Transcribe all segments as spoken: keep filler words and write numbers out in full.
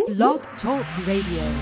Blog Talk Radio.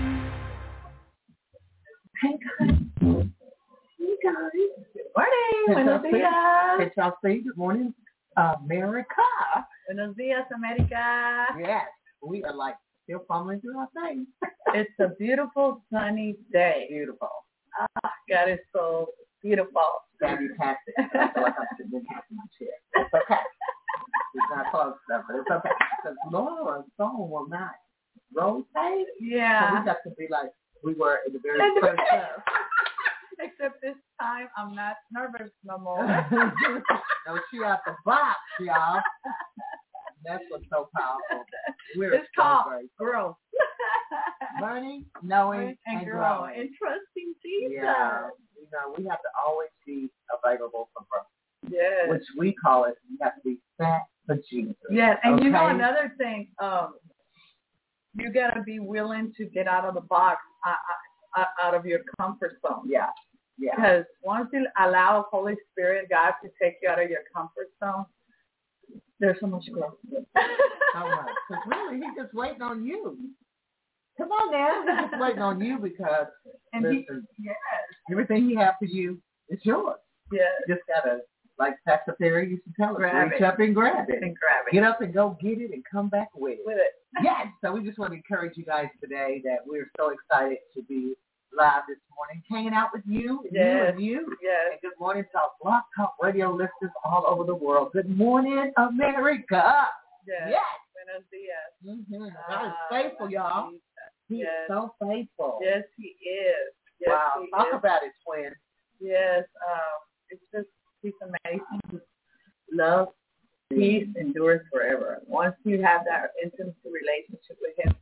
Hey guys. Hey guys. Good morning. Buenos dias. Hey, Chelsea. Good morning, America. Buenos dias, America. Yes, we are like still fumbling through our things. It's a beautiful sunny day. Beautiful. Ah, God is so beautiful. Fantastic. I feel like I'm sitting in half my chair. It's okay. It's not close enough, but it's okay. Because Laura's phone will not rotate. Yeah. So we got to be like we were in the very first show. Except this time, I'm not nervous no more. No, she out the box, y'all. That's what's so powerful. We're it's so called grateful. growth. Learning, knowing, and, and growing. growing. And trusting Jesus. Yeah. You know, we have to always be available for growth. Yes. Which we call it, you have to be fat for Jesus. Yeah, and okay? you know another thing, um, you got to be willing to get out of the box, uh, uh, out of your comfort zone. Yeah, yeah. Because once you allow Holy Spirit, God, to take you out of your comfort zone, there's so much growth. So much. Because really, he's just waiting on you. Come on now. He's just waiting on you because, and listen, he, yes. everything he has for you is yours. Yes. You just got to, like Pastor Perry used to tell us, grab reach it. up and grab it. And grab it. Get up and go get it and come back with it. With it. Yes. So we just want to encourage you guys today that we're so excited to be live this morning, hanging out with you and yes. you and you. Yes. And good morning to our Blog Talk Radio listeners all over the world. Good morning, America. Yes. Yes. Buenos dias. Mm-hmm. God is faithful, y'all. He yes. is so faithful. Yes, he is. Yes, wow. he Talk is. about it, twin. Yes. Um, it's just, he's amazing. His love, peace endures forever. Once you have that intimate relationship with him,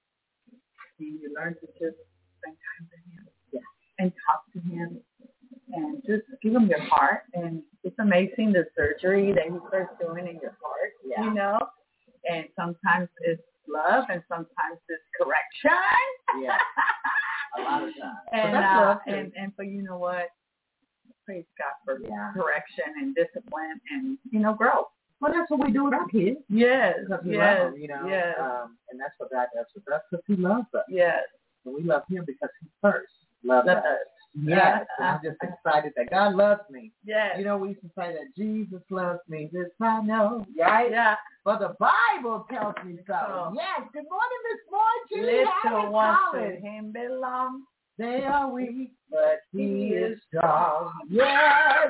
you learn to just spend time with him yeah. and talk to him and just give him your heart. And it's amazing the surgery that he starts doing in your heart, yeah. you know. And sometimes it's love and sometimes it's correction. Yeah, a lot of times. And, but that's uh, love too. and, and so you know what? Praise God for yeah. correction and discipline and, you know, growth. Well, that's what we do with our kids. Yes. Because we yes, love them, you know. Yes. Um, and that's what God does with us because he loves us. Yes. And we love him because he first loved Love us. us. Yes. And I'm just excited that God loves me. Yes. You know, we used to say that Jesus loves me. This I know. Right? Yeah. But the Bible tells me so. Oh. Yes. Good morning, Miss Margie. Little ones to him belong. They are weak, but he is strong. Yes.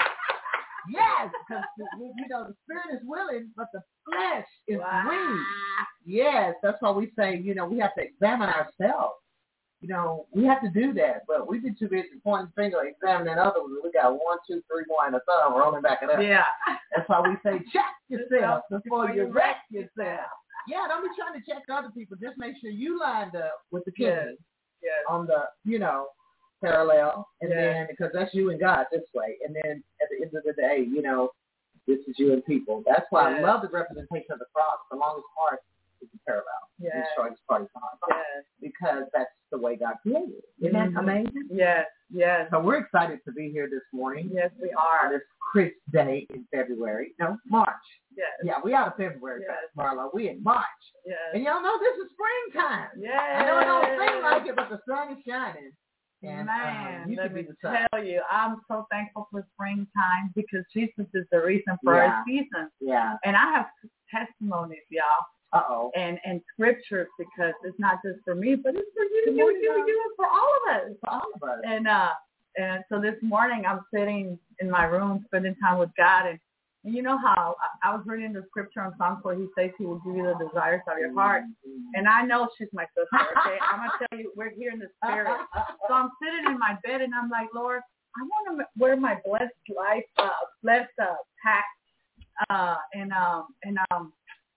Yes, because, you know, the spirit is willing, but the flesh is wow. weak. Yes, that's why we say, you know, we have to examine ourselves. You know, we have to do that, but we've been too busy pointing finger, examining others. We got one, two, three, one, and a thumb rolling back it up. Yeah. That's why we say check yourself before you wreck yourself. Yeah, don't be trying to check other people. Just make sure you lined up with the king yes. yes. on the, you know, parallel, and yes. then because that's you and God this way, and then at the end of the day, you know, this is you and people. That's why yes. I love the representation of the cross. The longest part is the parallel. Yes. The shortest part is the hard part. Yes. Because that's the way God created it. Isn't mm-hmm. that amazing? Yes. Yes. So we're excited to be here this morning. Yes, we are. On this crisp day in February. No, March. Yes. Yeah, we out of February, yes. Marlo. We in March. Yes. And y'all know this is springtime. Yes. I know it don't seem like it, but the sun is shining. And, Man, um, you let me the tell you, I'm so thankful for springtime because Jesus is the reason for yeah. our season. Yeah. And I have testimonies, y'all. Uh-oh. And and scriptures because it's not just for me, but it's for you, you, you, you, you, for all of us. For all of us. And uh, and so this morning I'm sitting in my room spending time with God, and, and you know how I, I was reading the scripture on Psalms where He says He will give you the desires of your heart, mm-hmm. and I know she's my sister. Okay, I'm gonna tell you, we're here in the spirit. So I'm sitting in my bed and I'm like, Lord, I want to wear my blessed life, uh, blessed uh, pack, uh, and um and um.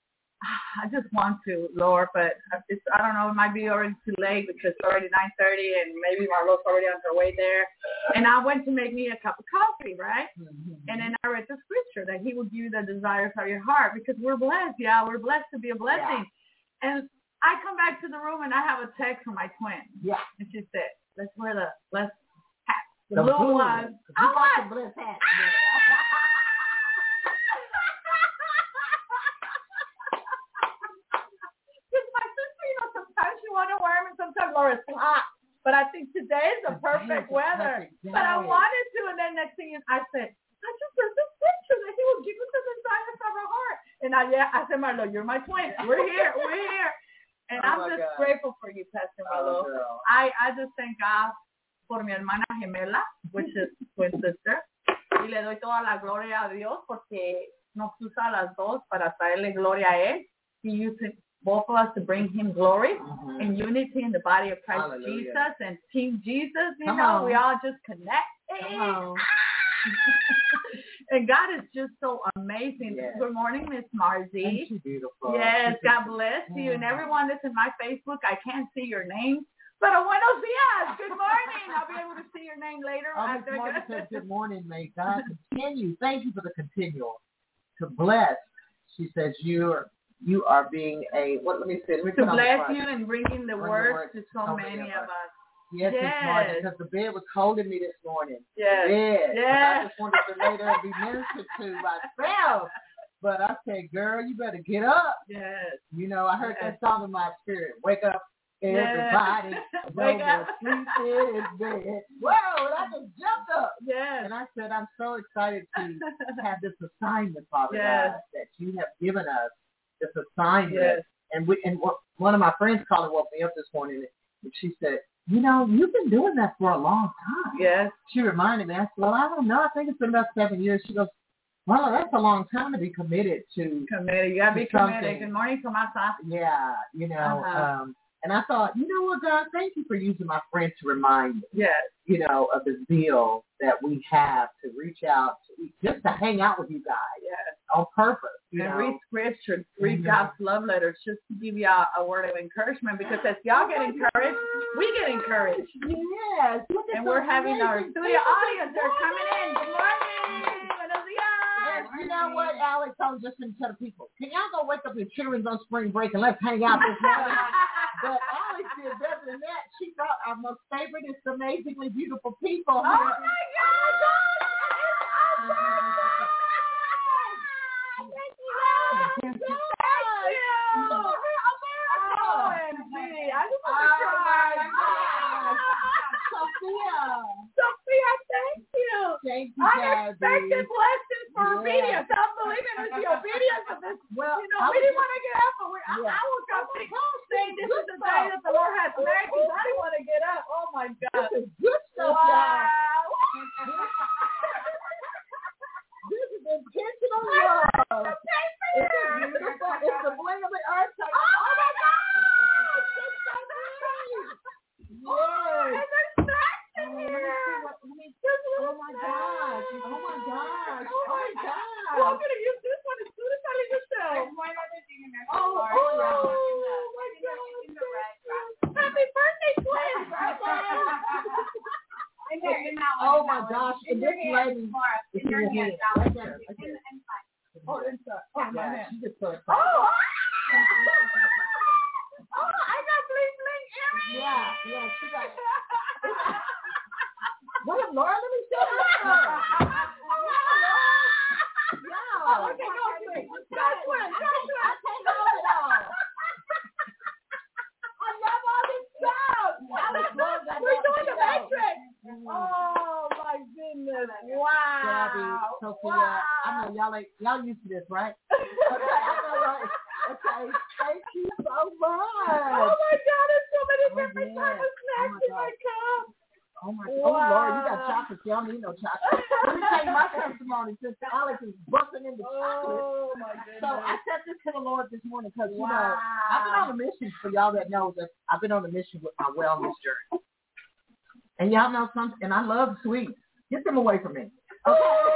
I just want to, Lord, but it's, I don't know, it might be already too late because it's already nine thirty and maybe Marlo's already on her way there. And I went to make me a cup of coffee, right? Mm-hmm. And then I read the scripture that He will give you the desires of your heart because we're blessed, yeah, we're blessed to be a blessing. Yeah. And I come back to the room and I have a text from my twin. Yeah. And she said, let's wear the blessed hat, the, the blue, blue one. I want the blessed hat. get warm and sometimes Laura's hot. But I think today is the perfect weather. Perfect but I wanted to, and then next thing is, I said, I just read this picture that he will give us the desires of our heart. And I, yeah, I said, Marlo, you're my twin. We're here. We're here. And oh I'm just God. grateful for you, Pastor Marlo. Oh, I, I just thank God por mi hermana gemela, which is twin sister. Y le doy toda la gloria a Dios porque nos usa a las dos para traerle gloria a Él. He uses both of us to bring Him glory mm-hmm. and unity in the body of Christ Hallelujah. Jesus and Team Jesus. You Come know, on. we all just connect. Come on. And God is just so amazing. Yes. Good morning, Miss Marzie. Ain't she beautiful? Yes, God bless you. And everyone that's in my Facebook, I can't see your name. But buenos dias. Good morning. I'll be able to see your name later. Oh, Miss Martin says, good morning. May God continue. Thank you for the continual to bless. She says, you are, you are being a, what, let me say, let me to bless you and bringing the Bring words the word to so, so many of us. us. Yes, yes. Miss Martin, because the bed was holding me this morning. Yes. Yes. Yes. I just wanted to lay there and be ministered to myself. But I said, girl, you better get up. Yes. You know, I heard yes. that song in my spirit. Wake up, everybody. Yes. Wake no up. Sleep in bed. Whoa, and I just jumped up. Yes. And I said, I'm so excited to have this assignment, Father yes. God, that you have given us this assignment. Yes. And we and one of my friends called and woke me up this morning, and she said, you know, you've been doing that for a long time. Yes. She reminded me. I said, well, I don't know. I think it's been about seven years. She goes, well, that's a long time to be committed to. Committed. You got to be something. committed. Good morning, Tomasa. Yeah, you know. Uh-huh. Um, and I thought, you know what, God, thank you for using my friend to remind me, yes. you know, of the zeal that we have to reach out, to, just to hang out with you guys yes. on purpose. You and know? read scripture, read mm-hmm. God's love letters, just to give you a, a word of encouragement. Because as y'all get encouraged, we get encouraged. Yes. And we're having our studio audience. They're coming in. Good morning. Buenos Yes, dias. you know what, Alex? I was just going to tell the people, can y'all go wake up your children on spring break and let's hang out this morning? But Alex did better than that. She brought our most favorite, it's amazingly beautiful people here. Oh, my God. Thank you. Thank you. O M G. I just want to cry. Sophia. Sophia, thank you. Thank you, Unexpected Gabby. blessings for Yeah. obedience. I'm believing it's the obedience of this. Well, you know, I we was didn't just- want to get up, but we, I, Yeah. I woke up Oh, saying this good is the day stuff. that the Lord has made because I didn't want to get up. Oh, my God. This is good stuff, Wow. y'all. This is intentional love. It's beautiful. It's the bling of the earth. Oh, my God. Yes. And there's snacks in Oh, here. let me see what- let me- Oh my gosh. Oh my gosh. Oh my gosh. Well, I'm going to use this one as soon as I leave the show. There's one other thing in there. Oh, oh, oh my God. Happy birthday, twins. Oh my gosh. And this lady is in your hand. Right there. Right there. Oh, inside. Oh, my Yeah, hand. she just so excited. Oh, oh, I got bling bling earrings. Yeah, yeah, she got Wait, Laura, let me show you. Yeah. Oh, okay, go twin. Go twin. Go twin. I can't hold it all. I love all this stuff. We're doing the matrix. Oh my goodness! Wow! Gabby, Sophia, Wow. I know y'all ain't, y'all used to this, right? Okay, I know, right? Okay, thank you so much. Oh my God! There's so many Oh, different yes. types of Oh, snacks my in my cup. Oh my Wow. God! Oh Lord, you got chocolate. See, I don't need no chocolate. Let me tell you my testimony. Since Alex is busting into chocolate. Oh my goodness! So I said this to the Lord this morning because you wow. know I've been on a mission. For y'all that know that I've been on a mission with my wellness journey. And y'all know something, and I love sweets. Get them away from me. Okay. Oh,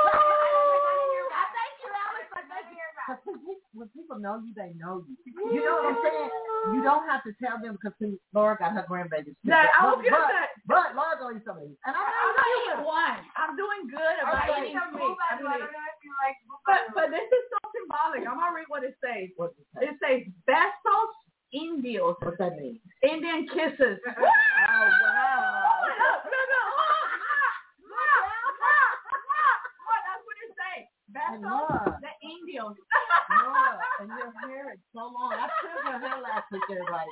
I thank you, Alex. I thank you. Because when people know you, they know you. You know what I'm saying? You don't have to tell them because see, Laura got her grandbabies too. Yeah, I was but, gonna but, say. but Laura gonna eat some of these. And I know I'm you not will. eating one. I'm doing good about Okay. eating sweet. I mean, but but this is so symbolic. I'm gonna read what it says. What's it say? It says besos indios. What's that mean? Indian kisses. Oh wow. No, no, no. That's what it says. And Besos, Laura, the indios. Laura, and your hair is so long. I trimmed your hair last week, everybody.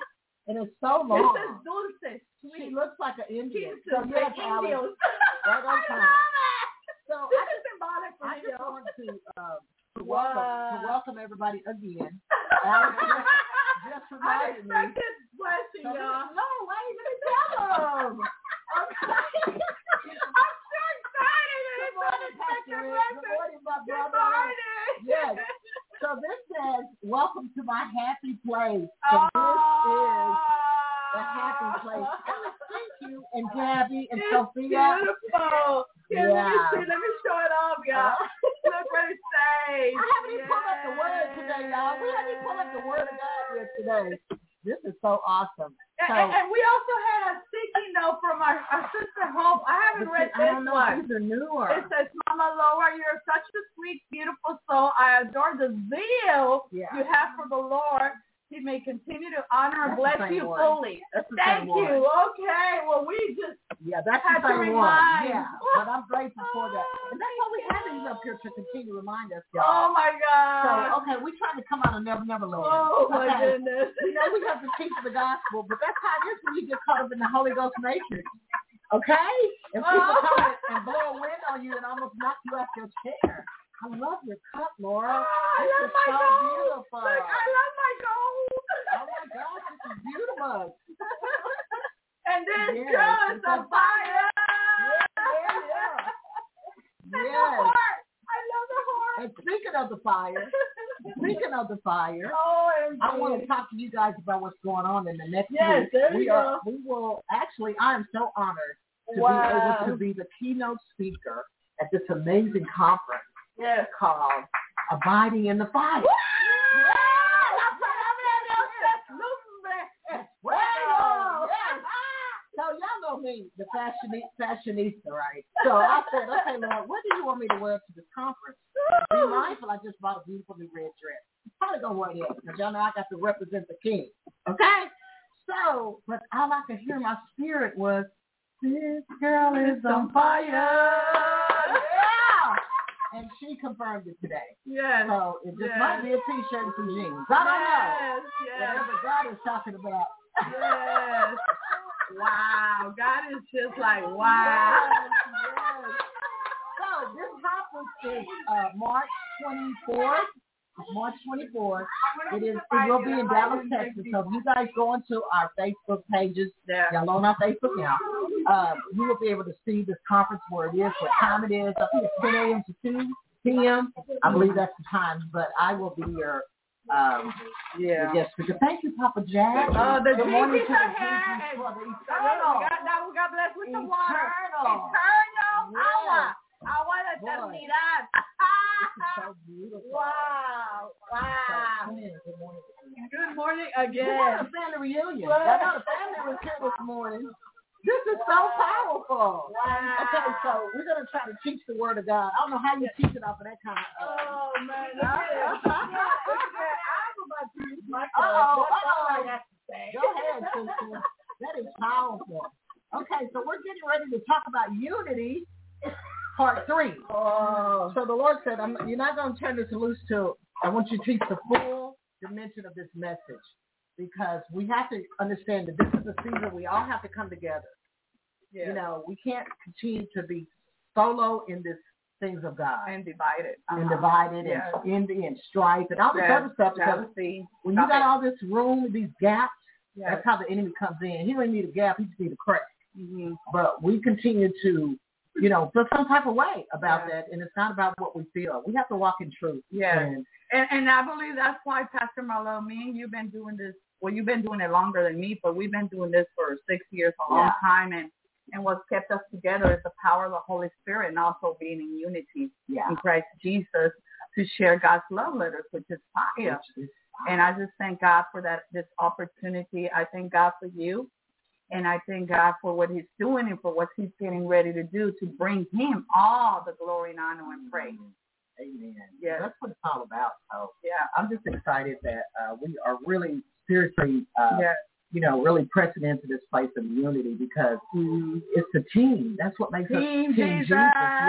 And it's so long. This is dulce. She Sweet. looks like an Indian. Jesus, So yes, the Alex, Indians. right on I time. love it. So This I is symbolic for I me, just though. want to, um, to, Wow. welcome, to welcome everybody again. Alex just, just reminded me. Unexpected blessing, So y'all. this- no, wait, let me tell them. Okay. I'm so excited. Good It's morning, Pastor unexpected Rick. blessing. Good morning, my Good brother. morning. Yes. So this says, welcome to my happy place. And Oh. this is the happy place. Thank you. And Gabby and It's Sophia. beautiful. Here, let me Yeah. see. Let me show it off, y'all. Look what it says. I haven't even pulled up the word today, y'all. We haven't even pulled up the word of God yet today. This is so awesome. And, So, and, and we also had a sticky note from our, our sister Hope. I haven't read I this don't know one. if these are newer. It says, Mama Laura, you're such a sweet, beautiful soul. I adore the zeal Yeah. you have for the Lord. He may continue to honor and That's bless the same you one. fully. That's the Thank same you. one. Okay. Well, we just Yeah, that's had the to same one. remind. Yeah, but I'm grateful for that. And that's why we have these up here to continue to remind us, y'all. Oh, my God. So, okay, we trying to come out of Never Never Land. Oh, my okay. goodness. You know, we have to teach the gospel, but that's how it is when you get caught up in the Holy Ghost matrix. Okay? And people Oh. come and blow a wind on you and almost knock you out your chair. I love your cup, Laura. Oh, I this love is my so gold. beautiful. Look, I love my gold. Oh, my gosh, this is beautiful. And this Yes, girl is it's on on fire. Yeah, yeah, yeah. And the Yes. heart. I love the heart. And speaking of the fire, speaking of the fire, Oh, I want to talk to you guys about what's going on in the next Yes, week. there you we go. are, we will actually. I am so honored to Wow. be able to be the keynote speaker at this amazing conference Yes. called "Abiding in the Fire." Well, yes. So y'all know me, the fashion fashionista, right? So I said, okay, Lord, what do you want me to wear to this conference? Be mindful, I just bought a beautiful new red dress. Probably gonna wear that because y'all know I got to represent the king. Okay? So, but all I could hear in my spirit was, this girl is on fire. Yeah. And she confirmed it today. Yes. So it just Yes. might be a t-shirt and some jeans. I don't know. Yes. Yes. Whatever God is talking about. Yes. Wow. God is just like, wow. Yes, yes. So this conference is uh, March twenty-fourth. March twenty-fourth. It is. It will be in Dallas, Texas. So if you guys go into our Facebook pages, Yeah. y'all on our Facebook now, uh, you will be able to see this conference where it is, what time it is. I think it's ten a.m. to two p.m. I believe that's the time. But I will be your um, Yeah. your guest speaker. Thank you, Papa Jack. Oh, the Good morning Jesus to the are here. Jesus And- for the Oh, eternal. God, now we got blessed with the water. Eternal. Eternal Yes. agua. Agua de Boy. eternidad. This is so beautiful. Wow. Wow. So, good morning. Good morning We again. had a family reunion. What? I know the family was here this morning. This is so powerful. Wow. Okay, so we're going to try to teach the word of God. I don't know how you teach it off of that kind of uh, Oh, man. Look at it. Look at it. I'm about to use my Uh-oh, That's all uh-oh. I have to say. Go ahead, sister. That is powerful. Okay, so we're getting ready to talk about unity, part three. Oh. So the Lord said, I'm, you're not going to turn this loose till I want you to teach the full dimension of this message, because we have to understand that this is a season we all have to come together. Yeah. You know, we can't continue to be solo in this things of God And divided. and Uh-huh. divided Yes. and envy and strife and all this Yes. other stuff. Because Jealousy. when you got all this room, these gaps, Yes. that's how the enemy comes in. He don't need a gap; he just need a crack. Mm-hmm. But we continue to, you know, feel some type of way about Yeah. that, and it's not about what we feel. We have to walk in truth. Yes. And And, and I believe that's why, Pastor Marlo, me and you've been doing this. Well, you've been doing it longer than me, but we've been doing this for six years, a long Yeah. time. And, and what's kept us together is the power of the Holy Spirit and also being in unity yeah, in Christ Jesus to share God's love letters, which is fire. And I just thank God for that, this opportunity. I thank God for you. And I thank God for what he's doing and for what he's getting ready to do to bring him all the glory and honor and praise. Amen. Yes. That's what it's all about. So Yeah. I'm just excited that uh, we are really seriously, uh, Yeah. you know, really pressing into this place of unity, because Mm-hmm. it's the team. That's what makes us Team Team Jesus.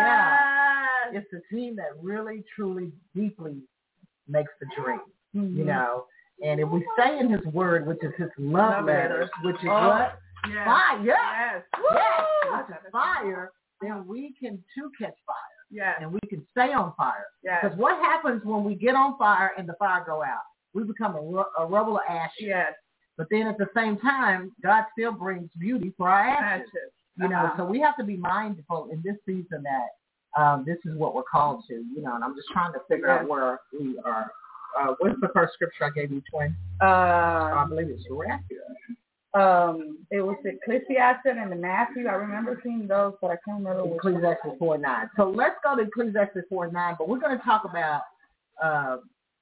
Yeah. It's the team that really, truly, deeply makes the dream. Mm-hmm. You know, And if we stay in his word, which is his love, love letters, letters, which is oh, what? Yes. Fire. Yes. Yes. Which is fire, then we can too catch fire. Yes. And we can stay on fire. Yes. Because what happens when we get on fire and the fire go out? We become a, a rubble of ashes. Yes. But then at the same time, God still brings beauty for our ashes. ashes. You know, uh-huh. So we have to be mindful in this season that um, this is what we're called to. You know, and I'm just trying to figure yes. out where we are. Uh, what's the first scripture I gave you, Twin? Uh, I believe it's Matthew. Um, it was Ecclesiastes and the Matthew. I remember seeing those, but I can't remember. Ecclesiastes four nine. So let's go to Ecclesiastes four nine, but we're going to talk about. Uh,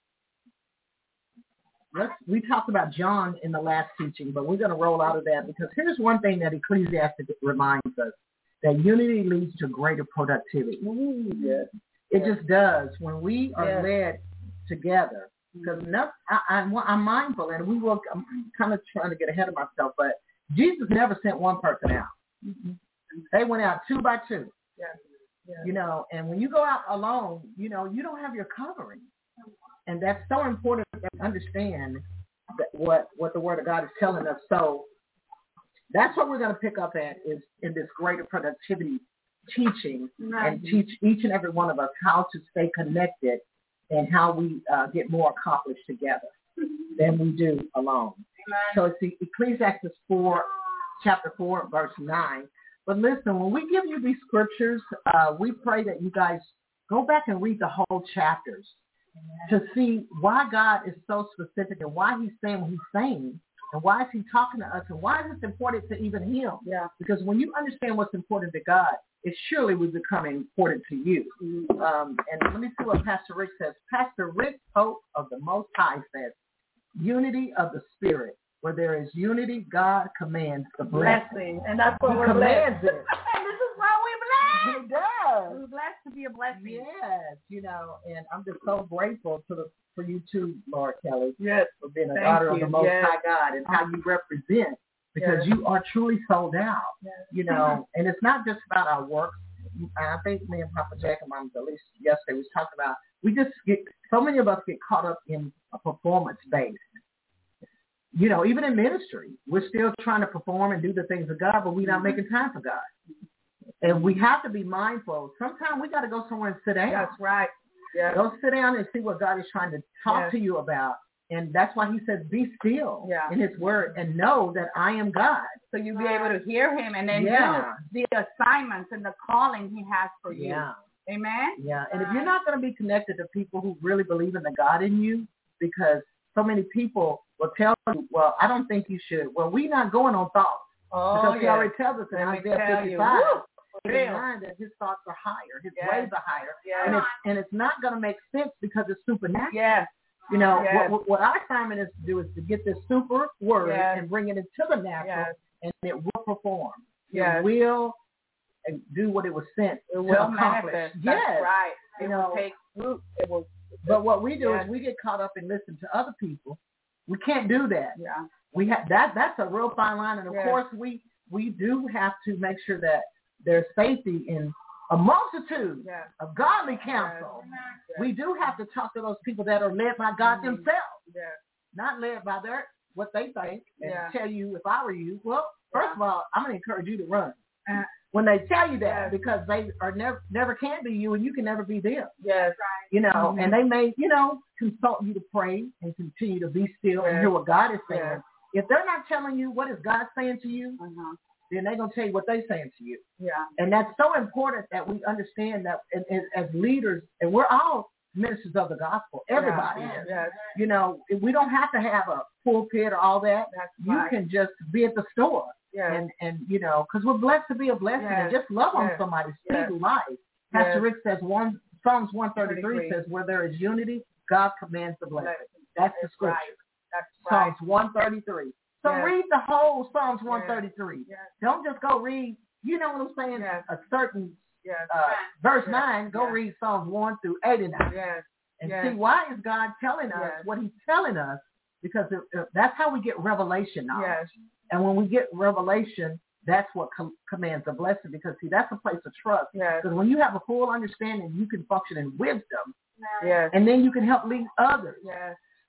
let's we talked about John in the last teaching, but we're going to roll out of that because here's one thing that Ecclesiastes reminds us: that unity leads to greater productivity. Ooh, yes. It yes. just does when we are yes. led together. Because no, I, I'm, I'm mindful, and we will. I'm kind of trying to get ahead of myself, but Jesus never sent one person out. Mm-hmm. They went out two by two. Yeah. Yeah. You know, and when you go out alone, you know, you don't have your covering, and that's so important to understand that what what the Word of God is telling us. So that's what we're going to pick up at is in this greater productivity teaching, mm-hmm. and teach each and every one of us how to stay connected. And how we uh, get more accomplished together than we do alone. So it's the Ecclesiastes four, chapter four, verse nine. But listen, when we give you these scriptures, uh, we pray that you guys go back and read the whole chapters to see why God is so specific and why he's saying what he's saying and why is he talking to us and why is it important to even him? Yeah. Because when you understand what's important to God, it surely will become important to you. Mm-hmm. Um, and let me see what Pastor Rick says. Pastor Rick Pope of the Most High says, unity of the Spirit. Where there is unity, God commands the blessing. blessing. And that's what he we're commands blessed. it. And this is why we're blessed. He does. We're blessed to be a blessing. Yes, you know, and I'm just so grateful to the, for you too, Laura Kelly. Yes. For being a Thank daughter you. of the Most yes. High God and how you represent. Because yes. you are truly sold out, yes. you know, and it's not just about our work. I think me and Papa Jack and Mom, at least yesterday, was talking about, we just get, so many of us get caught up in a performance base. You know, even in ministry, we're still trying to perform and do the things of God, but we're not making time for God. And we have to be mindful. Sometimes we got to go somewhere and sit down. That's right. Yeah. Go sit down and see what God is trying to talk yes. to you about. And that's why he says, be still yeah. in his word and know that I am God. So you'll be able to hear him and then yeah. do the assignments and the calling he has for you. Yeah. Amen? Yeah. And if you're not going to be connected to people who really believe in the God in you, because so many people will tell you, well, I don't think you should. Well, we're not going on thoughts. Oh, because yes. he already tells us in Isaiah fifty-five, that his thoughts are higher. His yes. ways are higher. Yes. And, it's, and it's not going to make sense because it's supernatural. Yes. You know, yes. what, what our assignment is to do is to get this super word yes. and bring it into the natural, yes. and it will perform. Yes. It will do what it was sent it to will accomplish. Manifest. Yes. That's right. It you will know, take root. It will. But what we do yes. is we get caught up and listen to other people. We can't do that. Yeah. We have that. That's a real fine line, and of yes. course we we do have to make sure that there's safety in a multitude yes. of godly counsel. Yes. We do have to talk to those people that are led by God mm-hmm. themselves, yes. not led by their what they think and yeah. tell you if I were you. Well, first yeah. of all, I'm going to encourage you to run uh, when they tell you that yes. because they are never never can be you and you can never be them. Yes, you know, mm-hmm. and they may you know consult you to pray and continue to be still yes. and hear what God is saying. Yes. If they're not telling you what is God saying to you, uh-huh. then they're going to tell you what they're saying to you. Yeah. And that's so important that we understand that and, and, as leaders, and we're all ministers of the gospel. Everybody yeah. is. Yes. You know, we don't have to have a pulpit or all that. That's you right. can just be at the store. Yes. And, and you know, because we're blessed to be a blessing yes. and just love yes. on somebody, speak yes. life. Pastor yes. Rick says one Psalms one thirty-three thirty-three says, where there is unity, God commands the blessing. That's, That's the scripture. Right. That's Psalms right. one thirty-three. So yes. read the whole Psalms yes. one thirty-three. Yes. Don't just go read, you know what I'm saying, yes. a certain yes. uh, verse yes. nine. Go yes. read Psalms one through eighty-nine. Yes. And yes. see why is God telling us yes. what he's telling us, because it, uh, that's how we get revelation knowledge. Yes. And when we get revelation, that's what com- commands a blessing, because, see, that's a place of trust. Yes. Because when you have a full understanding, you can function in wisdom. Yes. And then you can help lead others. Yes.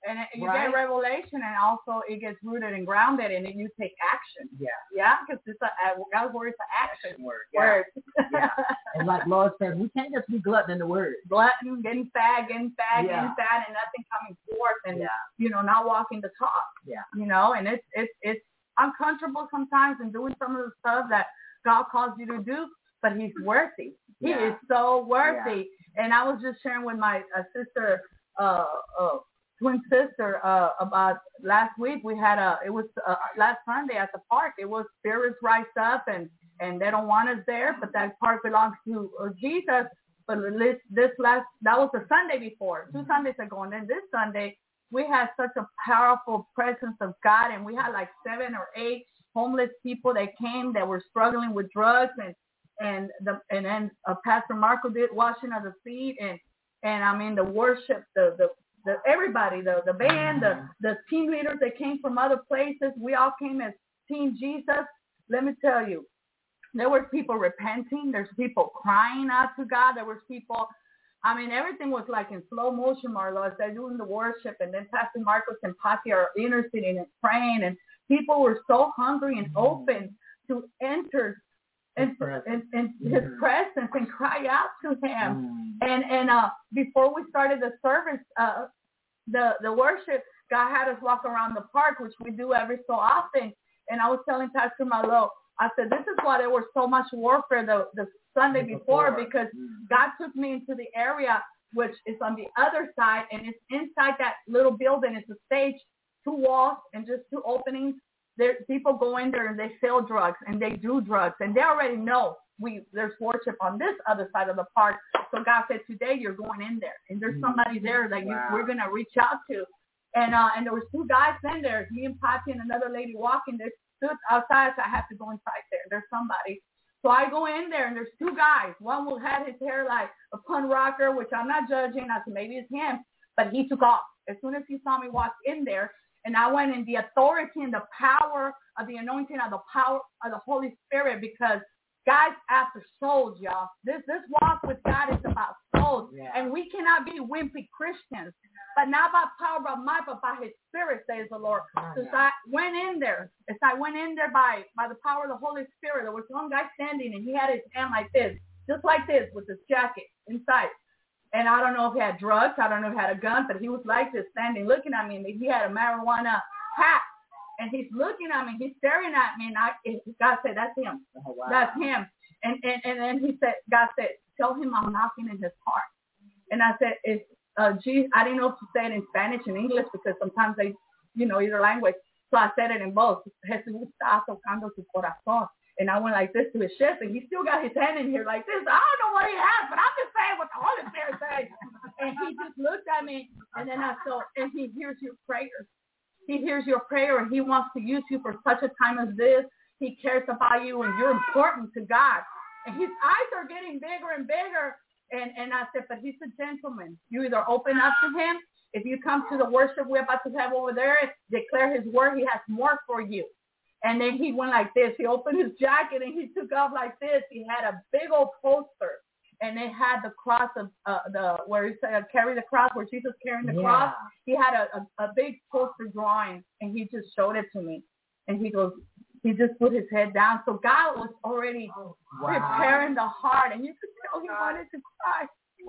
and it, you right. get revelation, and also it gets rooted and grounded, and then you take action. Yeah. Yeah, because it's a God's word is an action word. Yeah. Word. Yeah. And like Lord says, we can't just be glutton in the word. Glutton, getting fat, getting fat, yeah. getting fat, and nothing coming forth, and yeah. you know, not walking the talk. Yeah. You know, and it's it's it's uncomfortable sometimes in doing some of the stuff that God calls you to do, but He's worthy. He yeah. is so worthy. Yeah. And I was just sharing with my uh, sister, uh, uh, twin sister, uh, about last week. We had a, it was uh, last Sunday at the park. It was Spirits Rise Up, and, and they don't want us there, but that park belongs to uh, Jesus. But this, this last, that was the Sunday before, two Sundays ago. And then this Sunday, we had such a powerful presence of God, and we had like seven or eight homeless people that came that were struggling with drugs, and and the and then uh, Pastor Marco did washing of the feet, and and I mean the worship, the the, the everybody, the the band, the the team leaders that came from other places, we all came as Team Jesus. Let me tell you, there were people repenting, there's people crying out to God, there was people. I mean, everything was like in slow motion, Marlo, as they're doing the worship, and then Pastor Marcos and Pati are interceding and praying, and people were so hungry and open to enter in, in, in His presence and cry out to Him. Mm. And and uh, before we started the service, uh, the the worship, God had us walk around the park, which we do every so often. And I was telling Pastor Marlo, I said, this is why there was so much warfare the, the Sunday before, because God took me into the area which is on the other side, and it's inside that little building. It's a stage, two walls, and just two openings. There, people go in there and they sell drugs and they do drugs, and they already know we there's worship on this other side of the park. So God said, today you're going in there, and there's somebody there that you, wow. we're gonna reach out to. And uh, and there was two guys in there, me and Patty and another lady walking. They stood outside, so I have to go inside there. There's somebody. So I go in there, and there's two guys. One will have his hair like a pun rocker, which I'm not judging. I said, maybe it's him. But he took off. As soon as he saw me walk in there, and I went in the authority and the power of the anointing of the power of the Holy Spirit, because God's after souls, y'all. This this walk with God is about souls. Yeah. And we cannot be wimpy Christians. But not by power, by might, but by His Spirit, says the Lord. Oh, so yeah. I went in there. As I went in there by, by the power of the Holy Spirit, there was one guy standing, and he had his hand like this, just like this, with his jacket inside. And I don't know if he had drugs. I don't know if he had a gun, but he was like this, standing, looking at me. And he had a marijuana hat. And he's looking at me. He's staring at me. And I, God said, that's him. Oh, wow. That's him. And, and, and then he said, God said, tell him I'm knocking in his heart. And I said, it's, Uh, geez, I didn't know if to say it in Spanish and English, because sometimes they, you know, either language. So I said it in both. Jesús está tocando su corazón. And I went like this to his chest, and he still got his hand in here like this. I don't know what he has, but I'm just saying what the Holy Spirit says. And he just looked at me, and then I saw, and he hears your prayers. He hears your prayer, and he wants to use you for such a time as this. He cares about you, and you're important to God. And his eyes are getting bigger and bigger. And and I said, but he's a gentleman. You either open up to him. If you come to the worship we're about to have over there, declare his word. He has more for you. And then he went like this. He opened his jacket, and he took off like this. He had a big old poster, and it had the cross of uh, the where he said, carry the cross, where Jesus carrying the yeah. cross. He had a, a, a big poster drawing, and he just showed it to me. And he goes, he just put his head down. So God was already wow. preparing the heart, and you could tell he wanted to cry.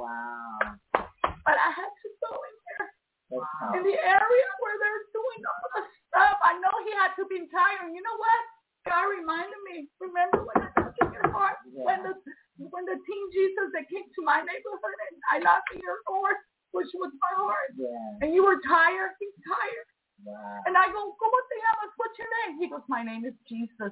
Wow. But I had to go in there, wow. in the area where they're doing all the stuff. I know he had to be tired. And you know what? God reminded me, remember when I knocked in your heart? Yeah. When the when the Team Jesus that came to my neighborhood, and I knocked in your door, which was my heart. Yeah. And you were tired. He's tired. Wow. And I go, ¿Cómo te llamas? What's your name? He goes, my name is Jesus.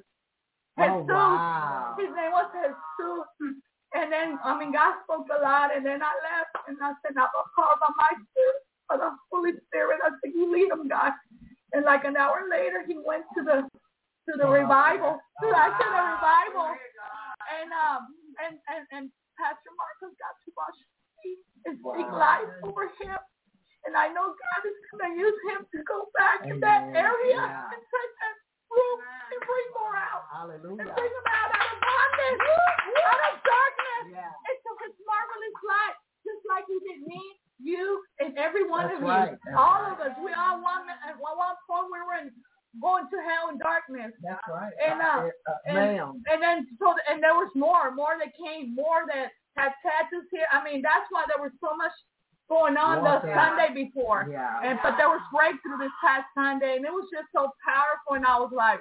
Oh, Jesus. wow. His name was Jesus. And then, I mean, God spoke a lot, and then I left, and I said, not by power, by my spirit, by the Holy Spirit. I said, you lead him, God. And like an hour later, he went to the to the oh, revival. Oh, I said the revival. And um and, and, and Pastor Marcos got to wash his feet and speak wow. life over him. And I know God is going to use him to go back Amen. In that area yeah. and take that room and bring more out. Hallelujah. And bring them out out of bondage, out of darkness, yeah. into his marvelous light, just like he did me, you, and every one That's of right. you. That's all right. of us, we all darkness. That's right. And, uh, uh, and, ma'am. and then so and there was more, more that came, more that had tattoos here. I mean, that's why there was so much going on the Warfare. Sunday before. Yeah. And but there was breakthrough this past Sunday, and it was just so powerful. And I was like,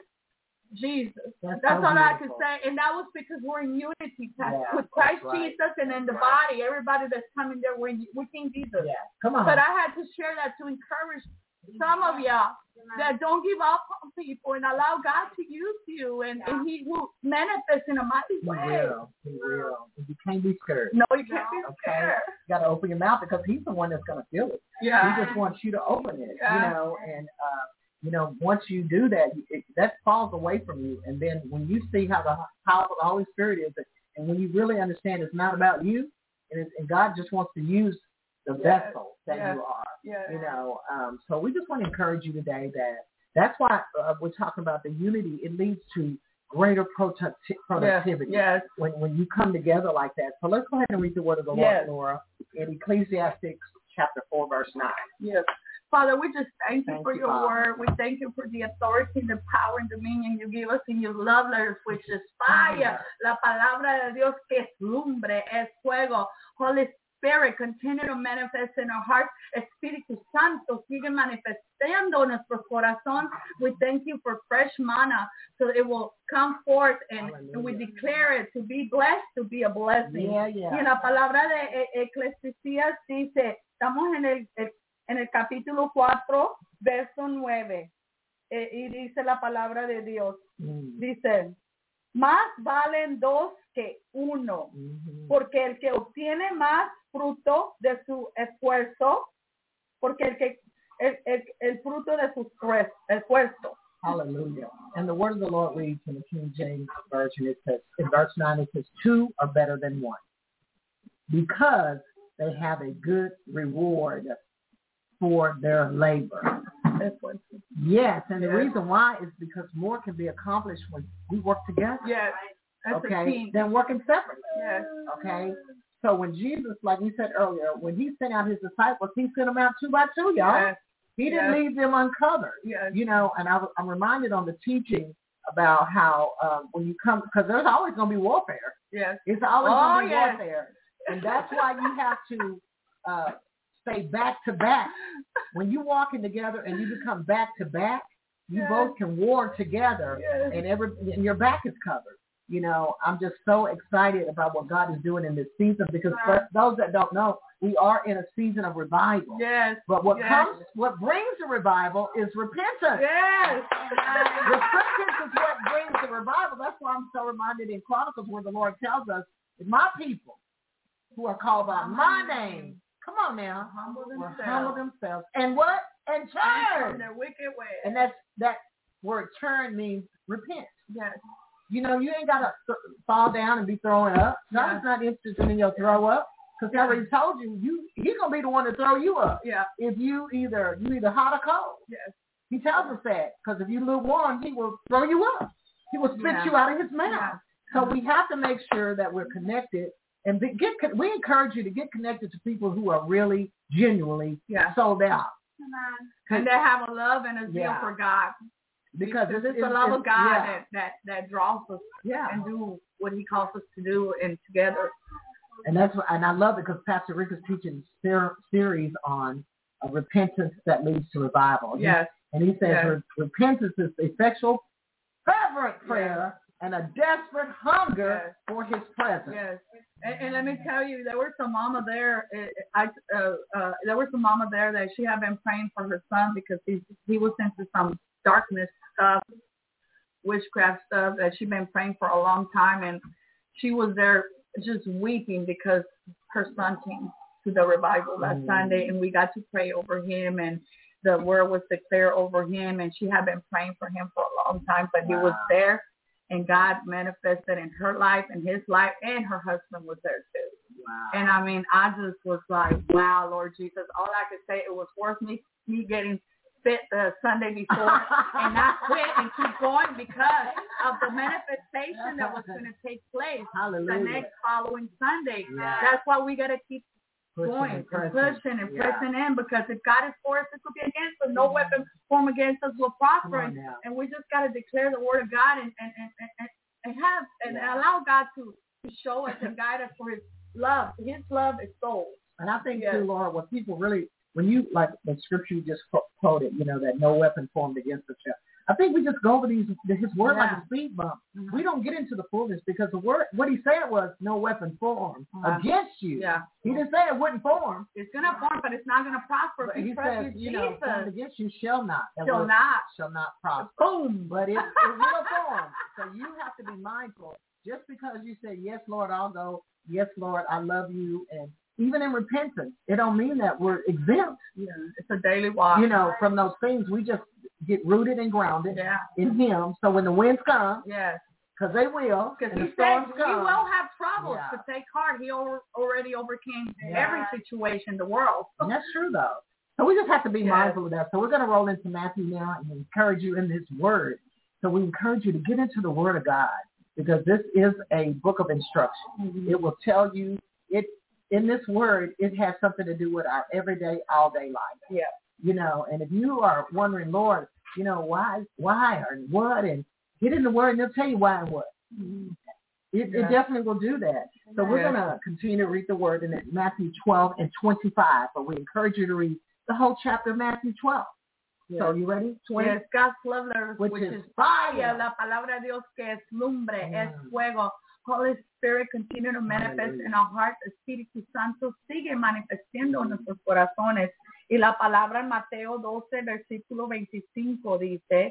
Jesus, That's, that's so all I could beautiful. say. And that was because we're in unity, Pastor, Yeah, with Christ that's right. Jesus, and in the body, everybody that's coming there, we're in, with King Jesus. Yeah. Come on. But I had to share that to encourage some of y'all that don't give up on people and allow God to use you, and, and He will manifest in a mighty He way. will. He will. You can't be scared. No, you can't be Okay. scared. You got to open your mouth because he's the one that's going to feel it. Yeah. He just wants you to open it, Yeah. you know, and, uh, you know, once you do that, it, that falls away from you. And then when you see how the power of the Holy Spirit is, and when you really understand it's not about you, and, it's, and God just wants to use the Yes. vessel that Yes. you are, Yes. you know. Um, so we just want to encourage you today that that's why uh, we're talking about the unity. It leads to greater producti- productivity Yes. when when you come together like that. So let's go ahead and read the word of the Yes. Lord, Laura, in Ecclesiastes chapter four, verse nine. Yes. Father, we just thank you Thank for you, your Father. word. We thank you for the authority, the power, and dominion you give us in your love letters, which is fire. La palabra de Dios que es lumbre, es fuego. Holy Spirit, continue to manifest in our hearts. Espíritu Santo, sigue manifestando en nuestro corazón. We thank you for fresh manna, so it will come forth, and, and we declare it to be blessed, to be a blessing. Yeah, yeah. Y en la palabra de e- Eclesiastés dice, estamos en el, el en el capítulo cuatro, verso nueve, eh, y dice la palabra de Dios, Mm. dice, más valen dos que uno, Mm-hmm. porque el que obtiene más fruto de su esfuerzo, porque el que el, el, el fruto de su esfuer- esfuerzo. Hallelujah. And the word of the Lord reads in the King James Version. It says, in verse nine, it says, two are better than one because they have a good reward for their labor. Esfuerzo. Yes, and the Yes. reason why is because more can be accomplished when we work together. Yes, that's a Okay, team. than working separately. Yes. Okay, so when Jesus, like we said earlier, when he sent out his disciples, he sent them out two by two, y'all. Yes. He didn't Yes. leave them uncovered. Yes. You know, and I, I'm reminded on the teaching about how um, when you come, because there's always going to be warfare. Yes. It's always Oh, going to be yes. warfare. And that's why you have to uh, stay back to back. When you're walking together and you become back to back, you Yes. both can war together, Yes. and every and your back is covered. You know, I'm just so excited about what God is doing in this season because for those that don't know, we are in a season of revival. Yes. But what Yes. comes, what brings the revival is repentance. Yes. Repentance is what brings the revival. That's why I'm so reminded in Chronicles where the Lord tells us, my people who are called by my name, come on now, Humble will themselves. humble themselves. And what? And From turn. their wicked ways. And that's, that word turn means repent. Yes. You know, you ain't got to th- fall down and be throwing up. God's Yeah. not interested in your throw up because he already told you, you he's going to be the one to throw you up. Yeah. If you either, you either hot or cold. Yes. He tells us that because if you lukewarm, he will throw you up. He will spit Yeah. you out of his mouth. Yeah. So we have to make sure that we're connected and be, get. We encourage you to get connected to people who are really, genuinely Yeah. sold out. And they have a love and a zeal Yeah. for God. Because it's, it's, it's the love of God yeah. that, that, that draws us Yeah. and do what he calls us to do and together. And that's what, and I love it because Pastor Rick is teaching a ser- series on uh, repentance that leads to revival. He- Yes. And he says Yes. re- repentance is effectual, fervent prayer and a desperate hunger Yes. for his presence. Yes. And, and let me tell you, there was some mama there. uh, I uh, uh, there was some mama there that she had been praying for her son because he he was into some darkness stuff, witchcraft stuff that she'd been praying for a long time, and she was there just weeping because her son came to the revival last Mm. Sunday, and we got to pray over him, and the word was declared over him, and she had been praying for him for a long time, but he was there. And God manifested in her life and his life, and her husband was there too. Wow. And I mean, I just was like, wow, Lord Jesus. All I could say, it was worth me me getting fit the Sunday before and not quit and keep going because of the manifestation that was going to take place Hallelujah. the next following Sunday. Yeah. That's why we got to keep pushing going and and pressing, pushing and yeah. pressing in, because if God is for us, it will be against us. No weapon formed against us will prosper. And, now. and we just got to declare the word of God and and and, and, and have and Yeah. allow God to, to show us and guide us for His love. His love is souls. And I think Yes. too, Laura, what people really, when you like the scripture you just quoted, you know, that no weapon formed against us shall. I think we just go over these his word Yeah. like a speed bump. Mm-hmm. We don't get into the fullness because the word, what he said was no weapon formed Uh-huh. against you. Yeah. He didn't say it wouldn't form. It's gonna form, but it's not gonna prosper. But If he you trust says, you, you know, Jesus, formed against you shall not. That shall word not. shall not prosper. Boom. But it, it will form. So you have to be mindful. Just because you say, yes, Lord, I'll go. Yes, Lord, I love you. And even in repentance, it don't mean that we're exempt. Yeah, it's a daily walk. You know, from those things, we just get rooted and grounded Yeah. in him. So when the winds come, Yes. because they will, Because and he the said storms we come, will have troubles, Yeah. but take heart. He over, already overcame Yeah. every situation in the world. and that's true, though. So we just have to be Yes. mindful of that. So we're going to roll into Matthew now and encourage you in this word. So we encourage you to get into the word of God, because this is a book of instruction. Mm-hmm. It will tell you, it in this word, it has something to do with our everyday, all-day life. Yeah. You know, and if you are wondering, Lord, you know, why, why, or what, and get in the word, and they'll tell you why and what. Mm-hmm. It, Yeah. it definitely will do that. So we're Yeah. going to continue to read the word in Matthew twelve and twenty-five, but we encourage you to read the whole chapter of Matthew twelve. Yes. So you ready? twenty Yes, God's love letters, Which which, is is fire. fire. La palabra de Dios que es lumbre, Mm. es fuego. Holy Spirit continue to manifest Hallelujah. in our hearts. Espíritu Santo sigue manifestando en nuestros corazones. Y la palabra en Mateo doce, versículo veinticinco dice,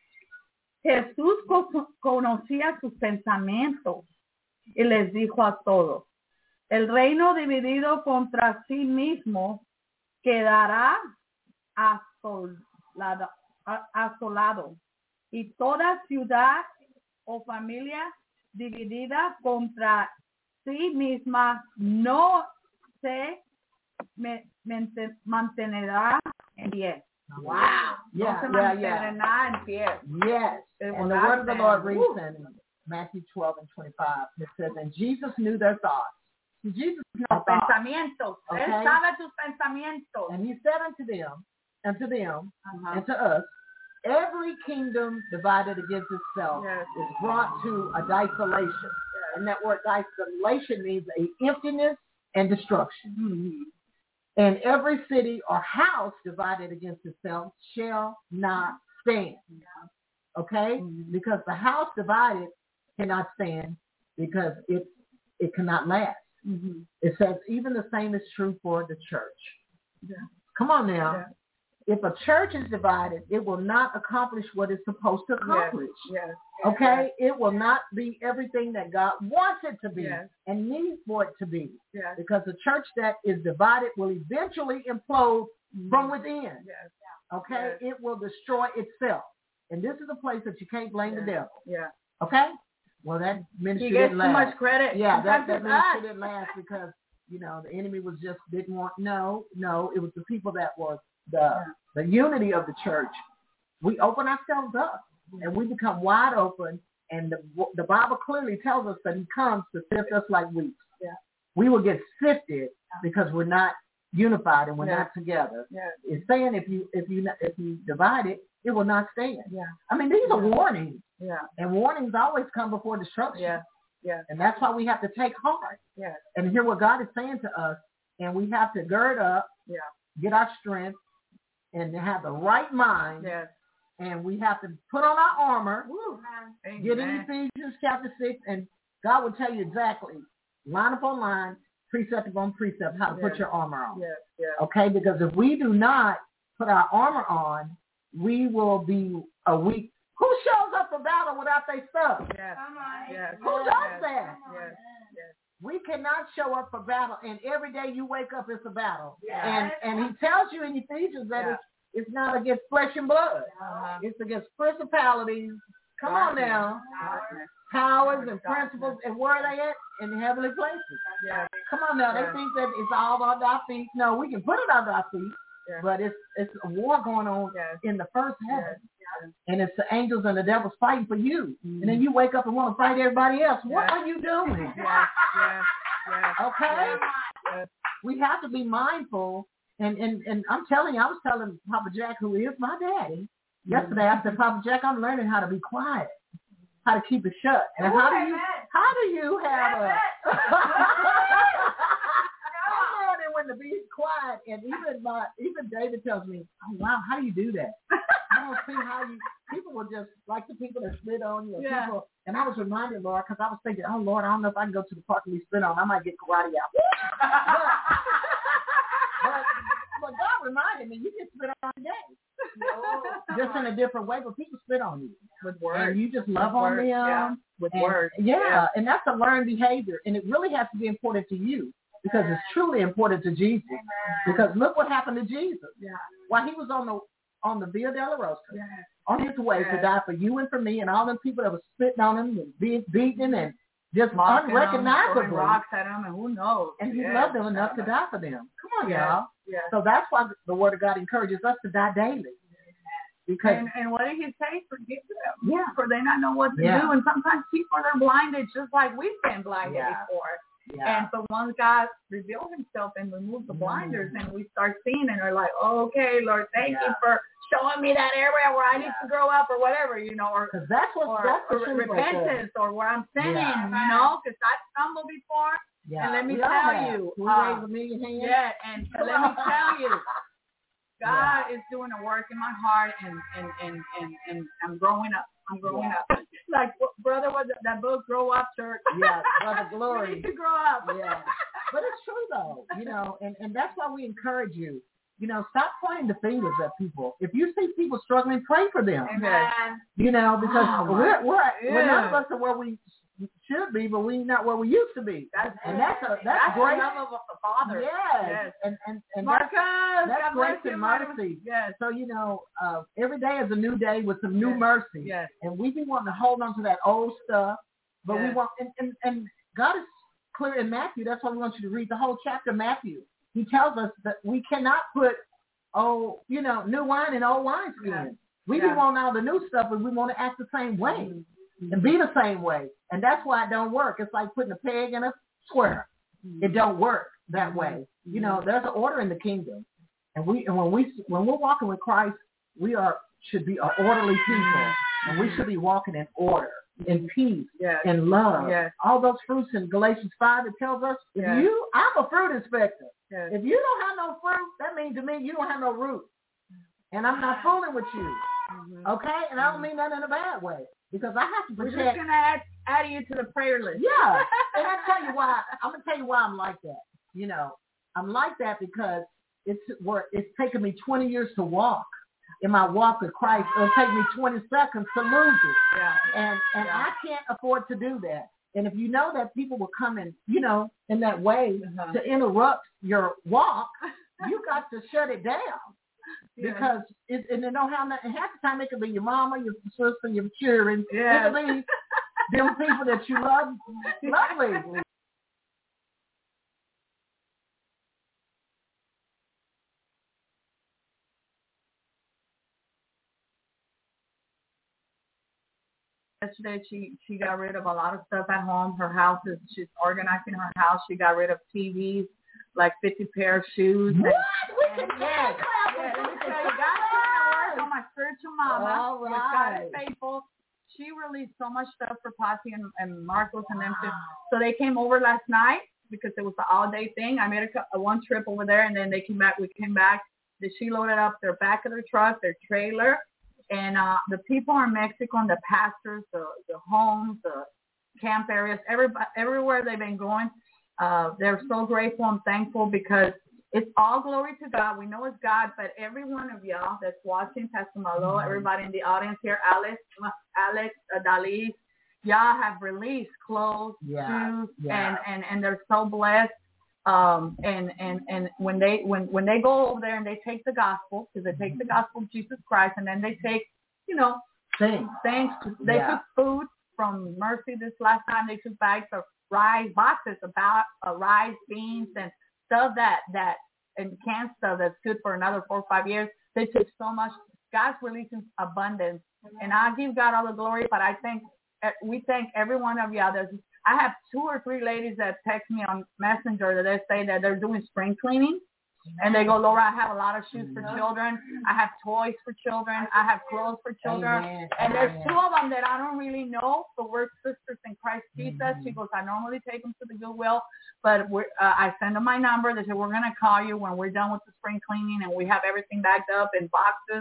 Jesús co- conocía sus pensamientos y les dijo a todos, el reino dividido contra sí mismo quedará asolado, a- asolado, y toda ciudad o familia dividida contra sí misma no se me- mente- mantendrá en pie. Wow. No Yeah, se yeah, yeah. mantendrá en pie. Yes. It will And the not word of the stand. Lord reads Woo. in Matthew twelve and twenty-five. It says, and Jesus knew their thoughts. See, Jesus knew Los their thoughts. pensamientos. Él Okay. sabe tus pensamientos. And he said unto them, unto them, Ajá. and to us, every kingdom divided against itself Yes. is brought to a desolation. And that word desolation means a emptiness and destruction. Mhm. And every city or house divided against itself shall not stand. Okay? Mhm. Because the house divided cannot stand because it it cannot last. Mhm. It says even the same is true for the church. Yeah. Come on now. Yeah. If a church is divided, it will not accomplish what it's supposed to accomplish. Yes. Okay? It will not be everything that God wants it to be Yes. and needs for it to be. Yes. Because the church that is divided will eventually implode from within. Yes. Okay? Yes. It will destroy itself. And this is a place that you can't blame the Yeah. devil. Yeah. Okay? Well, that ministry He gets didn't too last. much credit. Yeah, that, Sometimes that it's ministry us. didn't last because, you know, the enemy was just didn't want, no, no, it was the people that were the Yeah. the unity of the church. We open ourselves up and we become wide open, and the the Bible clearly tells us that he comes to sift us like wheat. Yeah. We will get sifted because we're not unified and we're Yeah. not together. Yeah. It's saying if you if you if you divide it, it will not stand. Yeah. I mean, these are Yeah. warnings, Yeah. and warnings always come before destruction. Yeah. Yeah. And that's why we have to take heart Yeah. and hear what God is saying to us, and we have to gird up, Yeah. get our strength, and have the right mind, Yes. and we have to put on our armor, Woo. get in Amen. Ephesians chapter six, and God will tell you exactly, line upon line, precept upon precept, how to put Yes. your armor on. Yes. Yes. Okay? Because if we do not put our armor on, we will be a weak. Who shows up for battle without their stuff? Yes. Yes. Who does Yes. that? Yes. Yes. We cannot show up for battle, and every day you wake up, it's a battle. Yes. And and he tells you in Ephesians that Yeah. it's, it's not against flesh and blood. Uh-huh. It's against principalities. Come on Darkness. now. Darkness. Powers and principles, and where are they at? In the heavenly places. Yes. Come on now. They Yeah. think that it's all on our feet. No, we can put it on our feet, Yeah. but it's it's a war going on Yes. in the first heaven. Yes. And it's the angels and the devils fighting for you. Mhm. And then you wake up and want to fight everybody else. What Yeah. are you doing? Yes. Yes. Yes. Okay? Yes. We have to be mindful. And, and, and I'm telling you, I was telling Papa Jack, who is my daddy, yesterday, I said, Papa Jack, I'm learning how to be quiet, how to keep it shut. And how do you, how do you have a... I'm learning when to be quiet. And even my, even David tells me, oh, wow, how do you do that? I don't see how you, people will just, like the people that spit on you. Yeah. People, and I was reminded, Lord, because I was thinking, oh, Lord, I don't know if I can go to the park and be spit on. I might get karate out. but, but God reminded me, you get spit on today. No, just in a different way, but people spit on you. With words. And you just love With on words, them. yeah. With and, words. Yeah, yeah, and that's a learned behavior. And it really has to be important to you because it's truly important to Jesus. Because look what happened to Jesus. Yeah. While he was on the on the Via Dolorosa, yes. on his way yes. to die for you and for me and all them people that were spitting on him and being beaten and just Mocking unrecognizable. them, rocks at him, and who knows? And he yes. loved them enough to die for them. Come on, yes. y'all. Yes. So that's why the Word of God encourages us to die daily. Because and, and what did he say? Forgive them. Yeah. For they not know what to Yeah. do. And sometimes people are blinded just like we've been blinded Yeah. before. Yeah. And so once God revealed himself and removed the blinders mm. and we start seeing and are like, oh, okay, Lord, thank yeah. you for showing me that area where I yeah. need to grow up or whatever, you know, or that's what, or, that's or repentance or where I'm sinning, yeah. you know, because I stumbled before. Yeah. And let me we tell you. Can we uh, raise a million hands? Yeah, and let me tell you. God yeah. is doing a work in my heart, and, and, and, and, and I'm growing up. I'm growing yeah. up. Like, brother, was that book, Grow Up, Church? Yeah, Brother Glory. We need to grow up. Yeah. But it's true, though, you know, and, and that's why we encourage you. You know, stop pointing the fingers at people. If you see people struggling, pray for them. Amen. You know, because oh, we're, we're, yeah. we're none of us are where we should be, but we're not where we used to be. That's and that's a, that's, that's great. The love of the Father. Yes. yes. And, and, and Marcus, that's, that's grace and Marcus. mercy. Yes. So, you know, uh, every day is a new day with some new yes. mercy. Yes. And we be wanting to hold on to that old stuff, but yes. we want, and, and, and God is clear in Matthew. That's why we want you to read the whole chapter of Matthew. He tells us that we cannot put, oh, you know, new wine in old wineskin. Yeah. We yeah. be wanting all the new stuff, but we want to act the same way. Mm-hmm. And be the same way. And that's why it don't work. It's like putting a peg in a square. Mm-hmm. It don't work that way. Mm-hmm. You know, there's an order in the kingdom. And we and when we when we're walking with Christ, we are should be an orderly people. Mm-hmm. And we should be walking in order, in peace, yes. in love. Yes. All those fruits in Galatians five, it tells us, if yes. you I'm a fruit inspector. Yes. If you don't have no fruit, that means to me you don't have no root. And I'm not fooling with you. Mm-hmm. Okay? And I don't mean that in a bad way. Because I have to protect. We're just going to add, add you to the prayer list. Yeah. And I tell you why. I'm going to tell you why I'm like that. You know, I'm like that because it's where it's taken me twenty years to walk. In my walk with Christ, it'll take me twenty seconds to lose it. Yeah. And and yeah. I can't afford to do that. And if you know that people will come in, you know, in that way uh-huh. to interrupt your walk, you got to shut it down. Yeah. Because it, and they don't have nothing. Half the time it could be your mama, your sister, your children. Yeah. It could be them people that you love, lovely. Yesterday, she she got rid of a lot of stuff at home. Her house is she's organizing her house. She got rid of T Vs, like fifty pair of shoes. What? And, and, yes, yes. Let me tell you, God work on my spiritual mama. All right. God is faithful. She released so much stuff for Posse and, and Marcos and them too. So they came over last night because it was the all-day thing. I made a, a one trip over there, and then they came back. We came back. Then she loaded up their back of their truck, their trailer. And uh, the people in Mexico, and the pastors, the, the homes, the camp areas, everybody, everywhere they've been going, uh, they're so grateful and thankful because it's all glory to God. We know it's God, but every one of y'all that's watching, Pastor Malo, mm-hmm. everybody in the audience here, Alex, Alex, uh, Dalis, y'all have released clothes, yeah. shoes, yeah. and, and, and they're so blessed. Um, and, and, and when they when, when they go over there and they take the gospel, because they take the gospel of Jesus Christ, and then they take, you know, things. things. They yeah. took food from Mercy this last time. They took bags of rice, boxes about uh, rice, beans, and stuff that, that and canned stuff that's good for another four or five years. They took so much. God's releasing abundance. And I give God all the glory, but I think we thank every one of y'all. That's, I have two or three ladies that text me on Messenger that they say that they're doing spring cleaning. And they go, Laura, I have a lot of shoes for children. I have toys for children. I have clothes for children. Amen. And there's two of them that I don't really know, but we're sisters in Christ Jesus. Mm-hmm. She goes, I normally take them to the Goodwill, but we're, uh, I send them my number. They say, we're going to call you when we're done with the spring cleaning and we have everything backed up in boxes.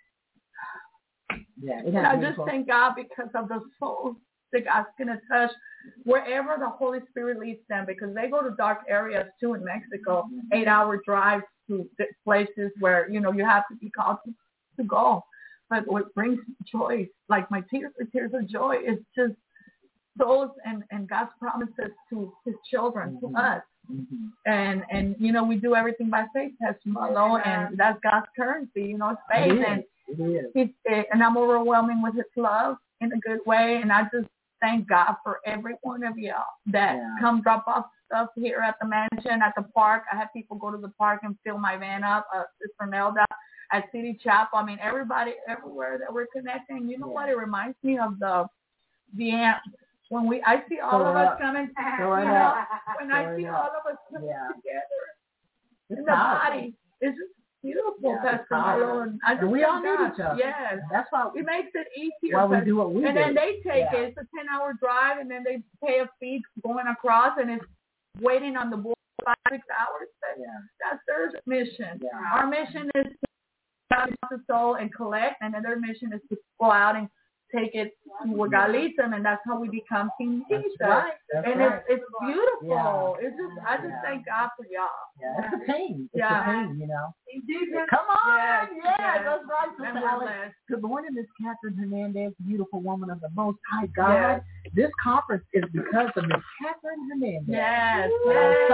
Yeah, and I just thank God because of the souls that God's going to touch wherever the Holy Spirit leads them, because they go to dark areas too in Mexico, eight-hour drives to places where, you know, you have to be called to, to go. But what brings joy, like my tears are tears of joy, is just souls and, and God's promises to his children, mm-hmm. to us. Mm-hmm. And, and, you know, we do everything by faith, Pastor Marlo, yeah. and that's God's currency, you know, it's faith. It and, it is. It, and I'm overwhelming with his love in a good way, and I just thank God for every one of y'all that yeah. come drop off stuff here at the mansion, at the park. I have people go to the park and fill my van up. Uh, Sister Nelda at City Chapel. I mean, everybody, everywhere that we're connecting. You know yeah. what? It reminds me of the the ants. When we, I see all Throw of us coming, you know, when Throw I see up. all of us coming yeah. together it's in the powerful. body, it's just beautiful, yeah, Pastor Marlo. And, I just and we all need God. each other. Yes. That's why it makes it easier. Why we do what we and do. then they take yeah. it. It's a ten-hour drive, and then they pay a fee going across, and it's waiting on the board for five, six hours. But yeah. That's their mission. Yeah. Our mission is to go out the soul and collect, and then their mission is to go out and take it to where God leads them, and that's how we become King Jesus. That's right. That's and right. it's, it's beautiful. Yeah. It's just I just yeah. thank God for y'all. Yeah, it's a team. It's yeah. a team, you know. Jesus. Come on. Yes. Yes, yes. that's right, Sister Alex. Good morning, Miss Catherine Hernandez, beautiful woman of the Most High God. Yes. This conference is because of Miss Catherine Hernandez. Yes. We're yes. so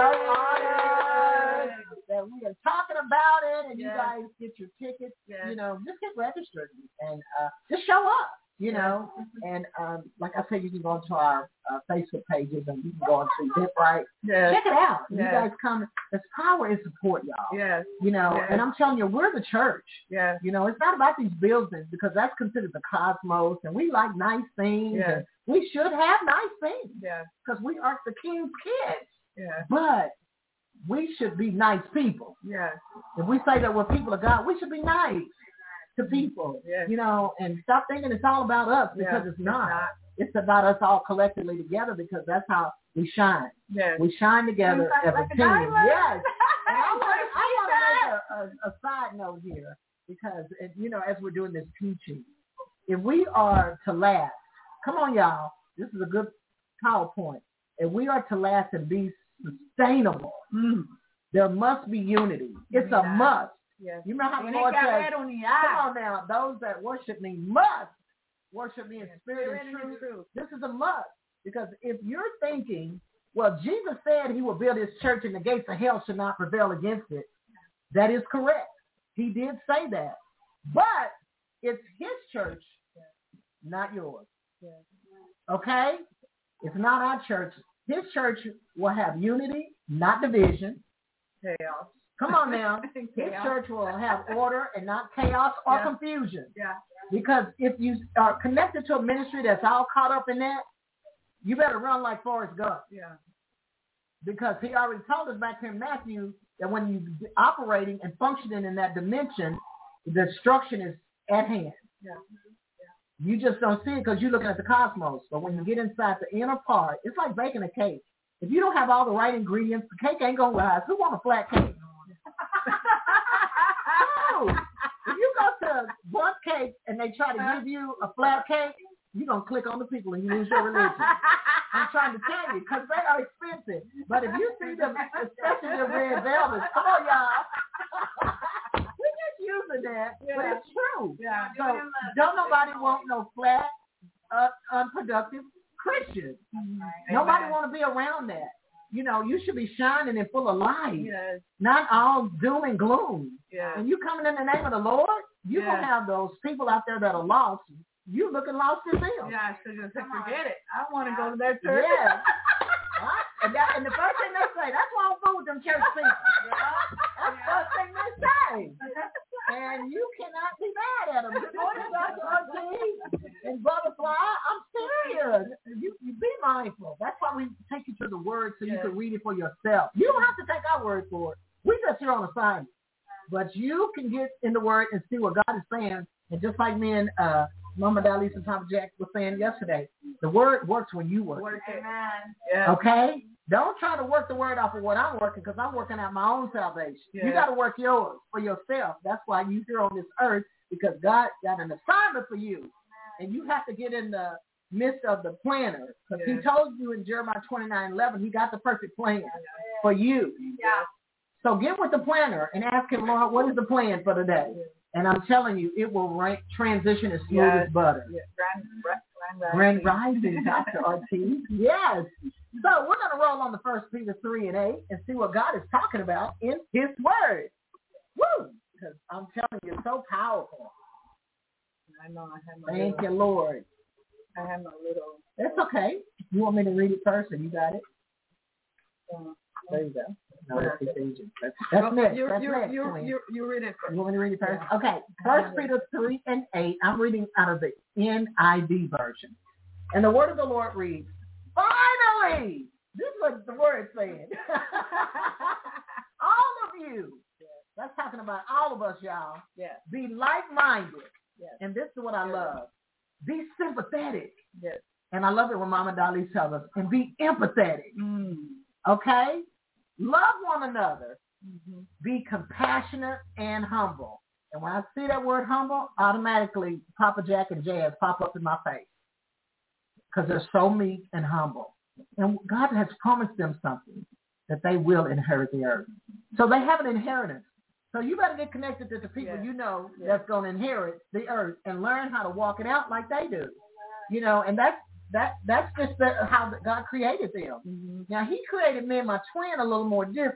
honored that we are talking about it, and yes. you guys get your tickets. Yes. You know, just get registered and uh, just show up. You know, and um, like I said, you can go onto our uh, Facebook pages and you can go onto Eventbrite. Yes. Check it out. Yes. You guys come. There's power in support, y'all. Yes. You know, yes. and I'm telling you, we're the church. Yes. You know, it's not about these buildings because that's considered the cosmos, and we like nice things. Yes. And we should have nice things. Yes. Because we aren't the king's kids. Yes. But we should be nice people. Yes. If we say that we're people of God, we should be nice to people, yes. you know, and stop thinking it's all about us because yes, it's not. It's not. It's about us all collectively together because that's how we shine. Yes. We shine together as like a a team. diamond. Yes. And I want I want to make a, a, a side note here because, it, you know, as we're doing this teaching, if we are to last, come on, y'all, this is a good PowerPoint. If we are to last and be sustainable, mm, there must be unity. It's yeah. a must. Yes. You remember how the Lord says, come on now, those that worship me must worship me in spirit and truth. truth. This is a must. Because if you're thinking, well, Jesus said he will build his church and the gates of hell should not prevail against it, that is correct. He did say that. But it's his church, not yours. Okay? It's not our church. His church will have unity, not division. Chaos. Come on now. His church will have order and not chaos or yeah. confusion. Yeah. Because if you are connected to a ministry that's all caught up in that, you better run like Forrest Gump. Yeah. Because he already told us back here in Matthew that when you're operating and functioning in that dimension, the destruction is at hand. Yeah. You just don't see it because you're looking at the cosmos. But when you get inside the inner part, it's like baking a cake. If you don't have all the right ingredients, the cake ain't going to rise. Who want a flat cake? No. If you go to Bundt Cake and they try to give you a flat cake, you're going to click on the people and you lose your religion. I'm trying to tell you because they are expensive. But if you see them, especially the red velvet, come on, y'all. We're just using that, yeah. but it's true. Yeah. So don't nobody want no flat, uh, unproductive Christians. Mm-hmm. Nobody want to be around that. You know, you should be shining and full of light, yes. not all doom and gloom. Yes. When you coming in the name of the Lord, you're yes. going to have those people out there that are lost. You looking lost as them. Yeah, I should just forget it. I want to go to that church. Yeah. Right? and, that, and the first thing they say, that's why I don't fool with them church people. Yeah. That's the first thing they say. And you cannot be mad at them. Good morning, Doctor Ortiz and Butterfly. I'm serious. You, you be mindful. That's why we take you to the Word so yes. you can read it for yourself. You don't have to take our word for it. We just here on assignment. But you can get in the Word and see what God is saying. And just like me and uh, Mama Dalisa and Papa Jack were saying yesterday, the Word works when you work. Work it. Yeah. Okay? Don't try to work the Word off of what I'm working, because I'm working out my own salvation. Yeah. You got to work yours for yourself. That's why you're here on this earth, because God got an assignment for you. And you have to get in the midst of the planner. Because yeah. he told you in Jeremiah twenty-nine eleven, he got the perfect plan for you. Yeah. So get with the planner and ask him, Lord, what is the plan for today? And I'm telling you, it will rank, transition as smooth yes. as butter. Yes. Grand, grand, grand rising, Doctor Ortiz. Yes. So we're going to roll on the First Peter three and eight and see what God is talking about in his word. Woo! Because I'm telling you, it's so powerful. I know. I have my Thank little, you, Lord. I have my little. That's okay. You want me to read it first, and you got it? Uh, there you go. No, that's Ephesians. That's, that's no, next. You're, that's you're, next. you're, you're, you read it first. You want me to read it first? Yeah. Okay. First Peter three and eight. I'm reading out of the N I V version. And the word of the Lord reads, finally! This is what the word said. All of you. Yes. That's talking about all of us, y'all. Yes. Be like-minded. Yes. And this is what I yes. love. Be sympathetic. Yes. And I love it when Mama Dolly tells us. And be empathetic. Mm. Okay? Love one another. Mm-hmm. Be compassionate and humble. And when I see that word humble, automatically Papa Jack and Jazz pop up in my face. Because they're so meek and humble. And God has promised them something, that they will inherit the earth. So they have an inheritance. So you better get connected to the people yes. you know yes. that's going to inherit the earth and learn how to walk it out like they do. You know, and that's that that's just the, how God created them. Mm-hmm. Now, he created me and my twin a little more different.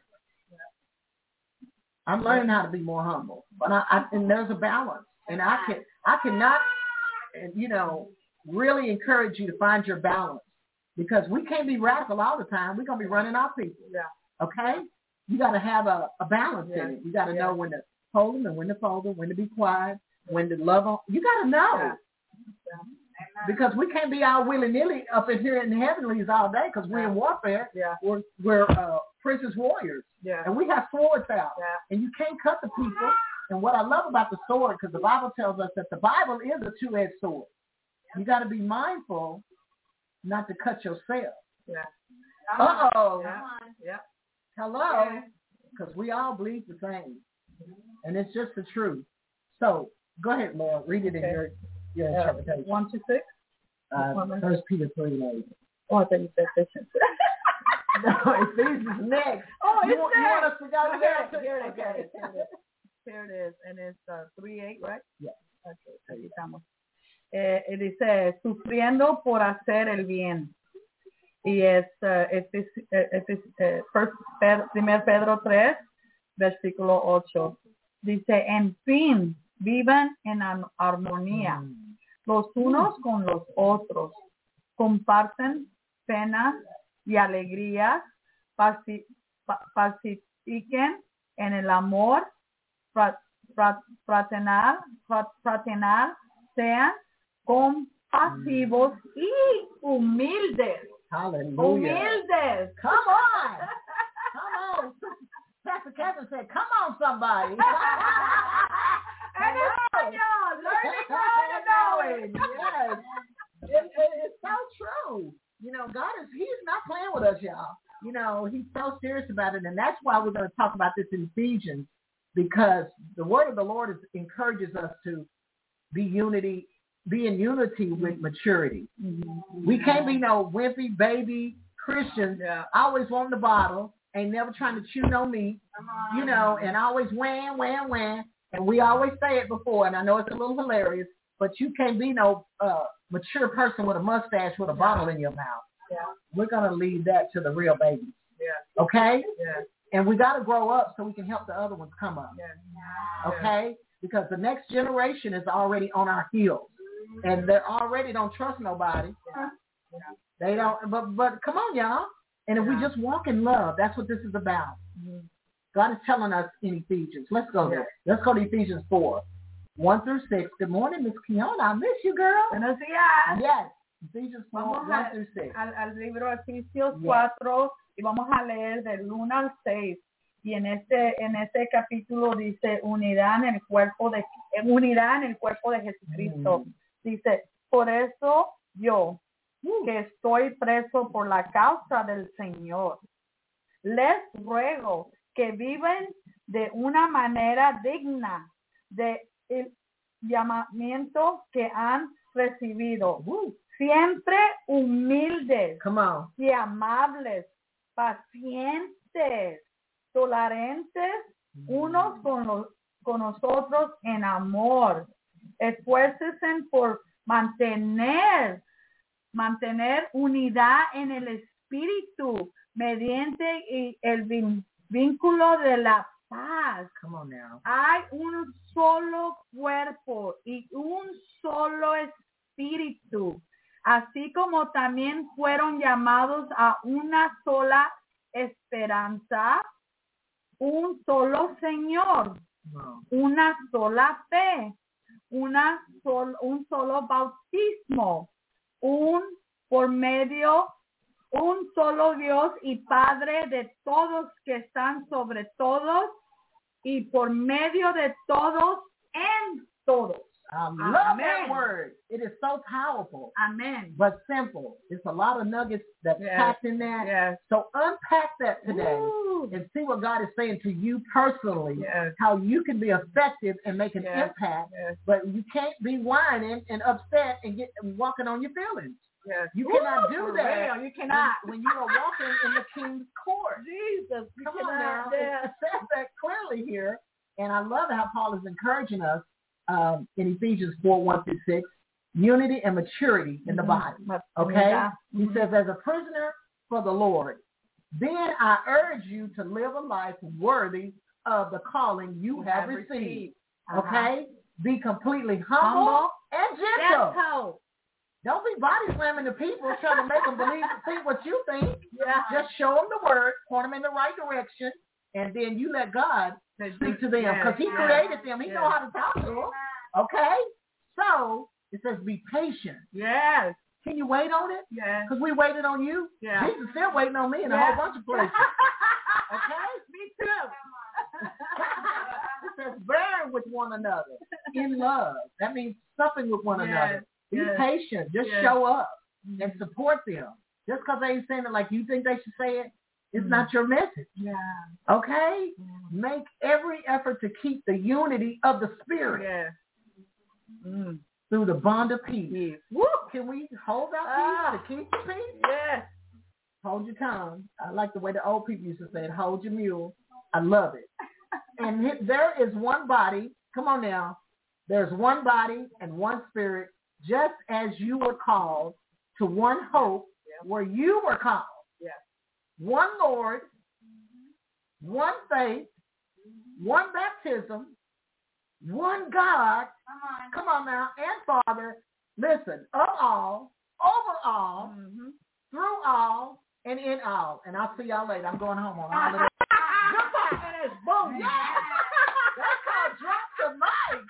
I'm learning how to be more humble. But I, I and there's a balance. And I can I cannot, you know, really encourage you to find your balance. Because we can't be radical all the time. We're going to be running our people. Yeah. Okay? You got to have a, a balance yeah. in it. You got to yeah. know when to hold them and when to fold them, when to be quiet, when to love them. You got to know. Yeah. Yeah. Because we can't be all willy-nilly up in here in the heavenlies all day because we're yeah. in warfare. Yeah. We're, we're uh, princess warriors. Yeah. And we have swords out. Yeah. And you can't cut the people. And what I love about the sword, because the Bible tells us that the Bible is a two-edged sword. You got to be mindful not to cut yourself. Yeah. Uh-oh. Yeah. yeah. Hello. Because we all bleed the same. And it's just the truth. So, go ahead, Laura. Read it okay. in your, your uh, interpretation. One to six? Uh, First Peter three and eight. Oh, I thought you said Ephesians. No, Ephesians next. Oh, it's you, want, you want us to go okay. there? Here it is. Okay. Here it is. Here it is. And it's uh, three eight, right? Yeah. Okay, aquí estamos. Eh, dice, sufriendo por hacer el bien. Y es, uh, es, es, es, es first, primer Pedro tres, versículo ocho. Dice, en fin, vivan en armonía, mm. los unos mm. con los otros. Comparten penas y alegrías, paci, pacifiquen en el amor fraternal, fraternal, sean compasivos mm. y humildes. Hallelujah. Humildes. Come on. Come on. Pastor Kevin said, come on, somebody. And it's Español. Learning how to know it. Yes. It, it, it's so true. You know, God is, he's not playing with us, y'all. You know, he's so serious about it. And that's why we're going to talk about this in Ephesians, because the word of the Lord is, encourages us to be unity, be in unity with maturity. Mm-hmm. We can't be no wimpy baby Christians, yeah. always wanting the bottle, ain't never trying to chew no meat, you know, and always wham, wham, wham. And we always say it before, and I know it's a little hilarious, but you can't be no uh, mature person with a mustache with a yeah. bottle in your mouth. Yeah. We're going to leave that to the real babies. Yeah. Okay? Yeah. And we got to grow up so we can help the other ones come up. Yeah. Okay? Yeah. Because the next generation is already on our heels. And they already don't trust nobody. Yeah. They don't, but but come on, y'all. And if yeah. we just walk in love, that's what this is about. Mm-hmm. God is telling us in Ephesians. Let's go Yeah. there. Let's go to Ephesians four, one through six. Good morning, Miss Kiona. I miss you, girl. Buenos días. Yes. Ephesians four, Vamos one a- through six. al, al libro de Efesios Yes. cuatro y vamos a leer del uno al seis. Y en este en este capítulo dice unidad en el cuerpo de unidad en el cuerpo de Jesucristo. Mm. Dice, por eso yo, que estoy preso por la causa del Señor, les ruego que viven de una manera digna de el llamamiento que han recibido, Woo. siempre humildes Come on. y amables, pacientes, tolerantes unos con los con nosotros en amor. Esfuércense por mantener mantener unidad en el espíritu mediante el vin- vínculo de la paz. Come on now. Hay un solo cuerpo y un solo espíritu, así como también fueron llamados a una sola esperanza, un solo Señor, No. una sola fe, una sol, un solo bautismo, un por medio, un solo Dios y Padre de todos que están sobre todos y por medio de todos en todos. I love Amen. that word. It is so powerful, Amén. but simple. It's a lot of nuggets that's Yes. packed in that. Yes. So unpack that today Ooh. and see what God is saying to you personally, Yes. how you can be effective and make an Yes. impact, Yes. but you can't be whining and upset and get walking on your feelings. Yes. You Ooh, cannot do for that. real. You cannot. When, when you are walking in the King's court. Jesus, you Come on cannot. now. Yes. It says that clearly here. And I love how Paul is encouraging us um, in Ephesians four, one through six, unity and maturity in the body. Okay? He says, as a prisoner for the Lord, then I urge you to live a life worthy of the calling you have received. Okay? Be completely humble, Humble. and gentle. Gentle. Don't be body slamming the people trying to make them believe think what you think. Yeah. Just show them the word, point them in the right direction, and then you let God speak to them because He Yes, created them. He yes. knows how to talk to them. Okay? So it says be patient. Yes. Can you wait on it? Yes. Because we waited on you. Yeah. Jesus still waiting on me in a Yeah. whole bunch of places. Okay? Me too. It says bear with one another in love. That means something with one Yes, another. Be yes, patient. Just yes. show up and support them. Just because they ain't saying it like you think they should say it, it's not your message. Yeah. Okay? Make every effort to keep the unity of the Spirit Yes. Mm. through the bond of peace. Yes. Woo! Can we hold our Ah. peace to keep the peace? Yes. Hold your tongue. I like the way the old people used to say it. Hold your mule. I love it. And it, there is one body. Come on now. There's one body and one spirit, just as you were called to one hope Yeah. where you were called. Yes. One Lord, one faith, one baptism, one God. Come on now. And Father, listen, of all, over all, Mm-hmm. through all, and in all. And I'll see y'all later. I'm going home on all of that. And it's boom. Yeah. That's called drop the mic.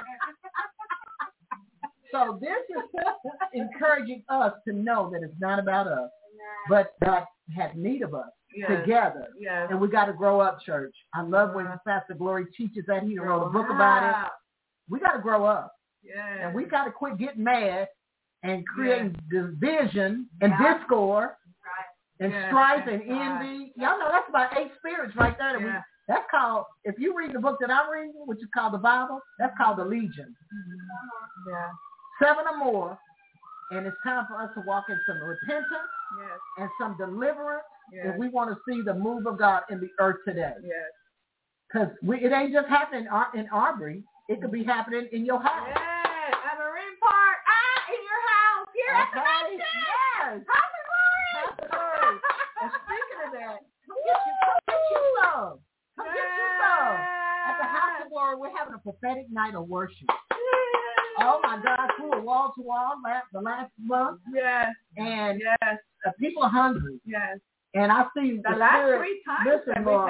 So this is encouraging us to know that it's not about us, but God has need of us Yes. together. Yes. And we got to grow up, church. I love when Uh-huh. Pastor Glory teaches that. He wrote a book about it. We got to grow up. Yes. And we got to quit getting mad and creating division and Yeah. discord and Yeah. strife and Yeah. envy. Y'all know that's about eight spirits right there. That we, Yeah. that's called, if you read the book that I'm reading, which is called the Bible, that's called the Legion. Yeah. Seven or more. And it's time for us to walk in some repentance Yes. and some deliverance Yes. if we want to see the move of God in the earth today. Yes. Because it ain't just happening in Ar- in Aubrey. It could be happening in your house. Yes. At Marine Park. Ah, in your house. Here at the Okay? mansion. Yes. Happy Happy Glory. And speaking of that, come get you, come get you some. Come get you some. At the House of Glory, we're having a prophetic night of worship. Oh my God, we were wall to wall last, the last month, Yes. and Yes. uh, people are hungry. Yes. And I see The the last Spirit. three times Listen, that we've Laura, had it.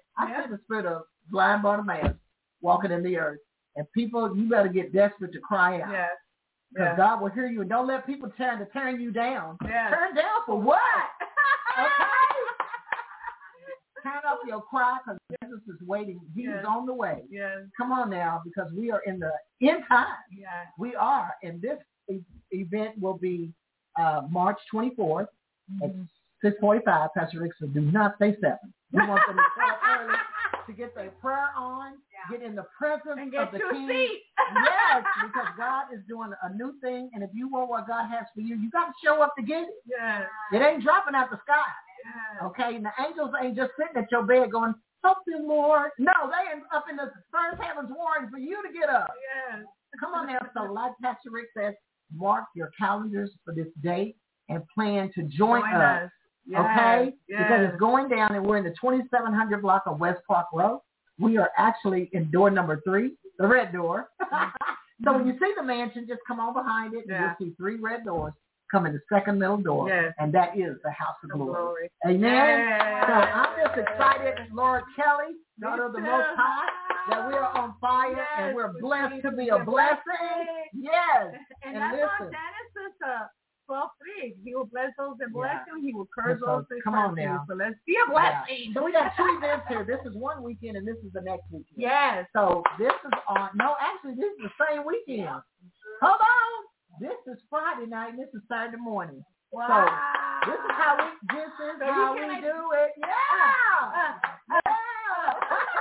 I Yeah. see the spirit of blind Bartimaeus walking in the earth. And people, you better get desperate to cry out. Yes. Because Yes. God will hear you. And don't let people try to turn you down. Yes. Turn down for what? Okay? Turn up your cry because Jesus is waiting. He Yes. is on the way. Yes. Come on now, because we are in the end time. Yes. We are. And this e- event will be uh, March twenty-fourth at Mhm. six forty-five. Pastor Rick said, do not say seven. We want them to show up early to get their prayer on, Yeah. get in the presence And of get the your King. seat. Yes, because God is doing a new thing. And if you want what God has for you, you got to show up to get it. Yes. It ain't dropping out the sky. Yes. Okay, and the angels ain't just sitting at your bed going, something, Lord. No, they ain't up in the first heavens warring for you to get up. Yes. Come on now. So like Pastor Rick says, mark your calendars for this date and plan to join, Join us. us. Yes. Okay? Yes. Because it's going down and we're in the twenty-seven hundred block of West Park Road. We are actually in door number three, the red door. So when you see the mansion, just come on behind it and Yeah. you'll see three red doors come in the second middle door. Yes. And that is the house of The glory. glory. Amen. Yes. So I'm just excited, Lord Kelly, daughter of the Me Most too. High, that we are on fire Yes, and we're we blessed to need be to a be a blessing. blessing. Yes. And, And that's listen. on Genesis uh, twelve three. He will bless those that bless Yeah. you. He will curse So, those that come curse on you. now. So let's be a blessing. Yeah. So we got two events here. This is one weekend and this is the next weekend. Yes. So this is on, no, actually this is the same weekend. Hold on. This is Friday night and this is Saturday morning. Wow. So this is how we, this is So how you we can- do it. Yeah. Uh, uh, Yeah.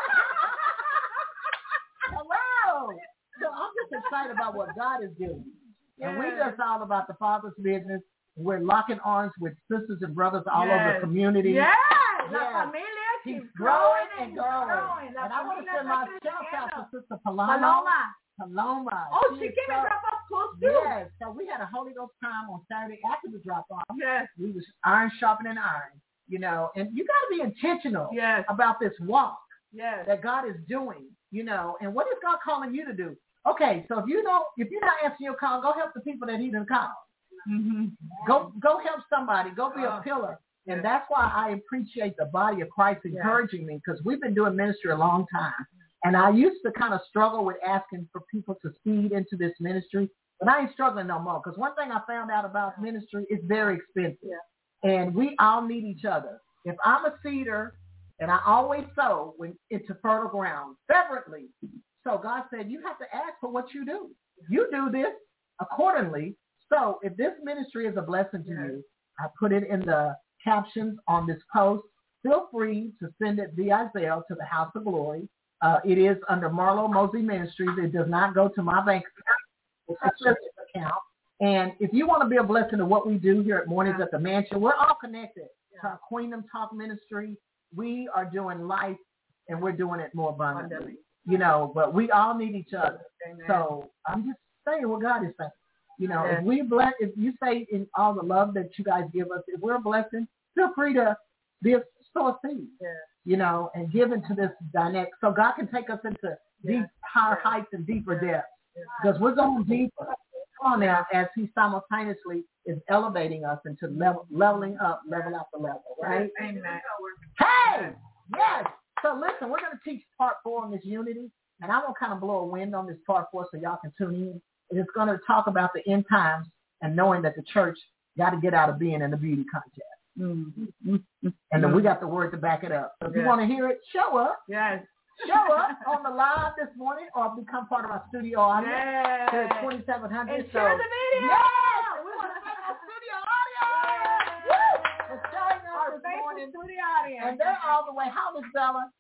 Hello. So I'm just excited about what God is doing. And we Yes. just all about the Father's business. We're locking arms with sisters and brothers all over Yes. the community. Yes. Yes. La familia Keeps keeps growing growing and growing. La And I want to familia send my está shout out creciendo. to Sister Paloma. Paloma. Paloma. Oh, She she is came and so- dropped off close too. Yes. So we had a Holy Ghost time on Saturday after the drop off. Yes. We was iron sharpening iron, you know, and you got to be intentional Yes. about this walk Yes. that God is doing, you know, and what is God calling you to do? Okay, so if you don't, if you're not answering your call, go help the people that He done called. Mm-hmm. Go, go help somebody. Go be a Oh. pillar. And Yes. that's why I appreciate the body of Christ Yes. encouraging me, because we've been doing ministry a long time. And I used to kind of struggle with asking for people to feed into this ministry, but I ain't struggling no more. Because one thing I found out about ministry, it's very expensive. Yeah. And we all need each other. If I'm a seeder, and I always sow when into fertile ground, separately. So God said, you have to ask for what you do. You do this accordingly. So if this ministry is a blessing to Yes. you, I put it in the captions on this post. Feel free to send it via Zelle to the House of Glory. Uh, it is under Marlo Mosley Ministries. It does not go to my bank account. It's a church account. And if you want to be a blessing to what we do here at Mornings Yeah. at the Mansion, we're all connected Yeah. to our Queendom Talk Ministry. We are doing life, and we're doing it more abundantly. Abundantly. You know, but we all need each other. Amen. So I'm just saying what God is saying. You know, Yes. if we bless, if you say in all the love that you guys give us, if we're a blessing, feel free to be a sow a seed. Yes. You know, and give into this dynamic, so God can take us into deep, Yes. higher Yes. heights and deeper Yes. depths. Yes. Because we're going deeper. Come on now, as He simultaneously is elevating us into level, leveling up, level after level, right? Amen. Hey, yes. So listen, we're going to teach part four on this unity, and I'm going to kind of blow a wind on this part four so y'all can tune in. And it's going to talk about the end times and knowing that the church got to get out of being in the beauty contest. Mm-hmm. And then we got the word to back it up. So if you Yes. want to hear it, show up. Yes. Show up on the live this morning or become part of our studio audience Yes. here at twenty-seven hundred. And so, share the video. Yes, we want to thank our studio audience. Woo! For showing us Our this faithful morning. to the audience. And they're all the way. How old is Bella?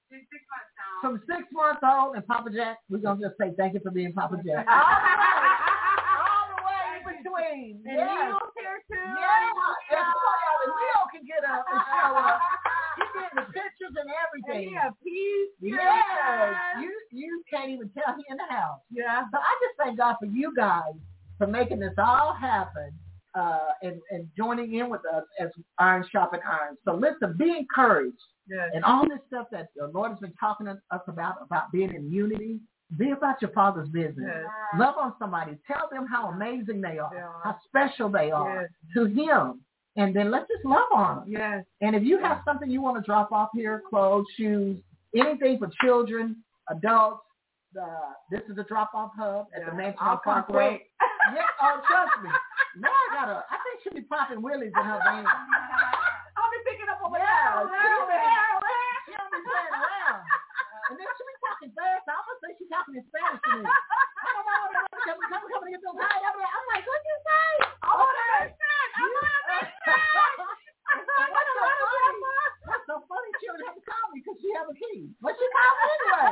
From six months old. And Papa Jack, we're going to just say thank you for being Papa Jack. All the way. All the way in between. And Yes. Neil's here too. Yeah. And come on, y'all. And Leo can get up and show up. He's getting the pictures and And everything. he have peace. Yes. You, you can't even tell he in the house. Yeah. So I just thank God for you guys for making this all happen uh, and, and joining in with us as iron sharpen iron. So listen, be encouraged. Yes. And all this stuff that the Lord has been talking to us about, about being in unity, be about your Father's business. Yes. Love on somebody. Tell them how amazing they are, They are. how special they are Yes. to Him. and then let's just love on them. Yes. And if you have something you want to drop off here, clothes, shoes, anything for children, adults, the this is the drop-off hub at Yeah. the Mansion I'll come Park Road. quick. Yeah, oh, trust me. Now I got a, I think she'll be popping willies in her van. I'll be picking up over Yeah, there. she'll be- she'll be playing around. And then she'll be talking fast. I almost think she's talking in Spanish to me. Come on, come on, come on, come on, get those high. I'm like, what you say? I want to understand. I want to understand. What's so funny? What's so funny? She don't have to call me because she have a key. But she called me anyway.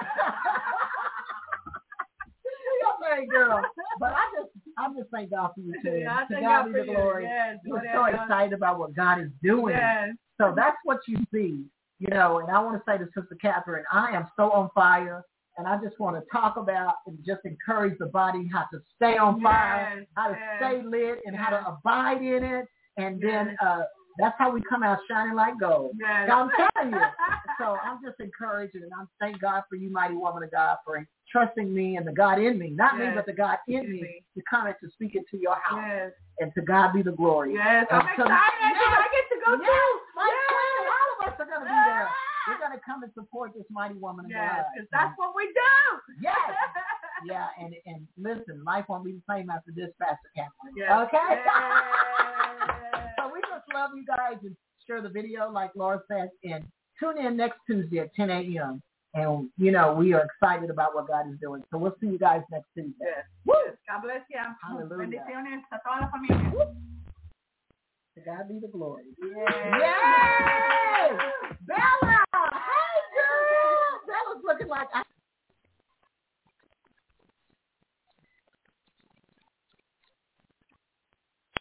You're a great girl. But I just, I just thank God for you too. Yeah, I To thank God God be for the you. glory. Yes, We're what so have done. excited about what God is doing. Yes. So that's what you see, you know. And I want to say to Sister Catherine, I am so on fire. And I just want to talk about and just encourage the body how to stay on fire, Yes, how to yes, stay lit, and yes. how to abide in it. And then Yes. uh, that's how we come out shining like gold. Yes. I'm telling you. So I'm just encouraging, and I'm thank God for you, mighty woman of God, for trusting me and the God in me, not me, Yes. but the God in In me, me. to come and to speak into your house. Yes. And to God be the glory. Yes. And I'm so- excited. Yes. I get to go Yes, too. my Yes. friend, all of us are going to be there. We're going to come and support this mighty woman of Yes, God. because that's what we do. Yes. Yeah, and and listen, life won't be the same after this, Pastor Catherine. Yes. Okay? Yes. So we just love you guys and share the video like Laura said, and tune in next Tuesday at ten a.m. And, you know, we are excited about what God is doing. So we'll see you guys next Tuesday. Yes. Woo! God bless you. Hallelujah. Bendiciones a toda la familia. To God be the glory. Yes. Yay! Bella! Hey, girl! Bella's looking like... I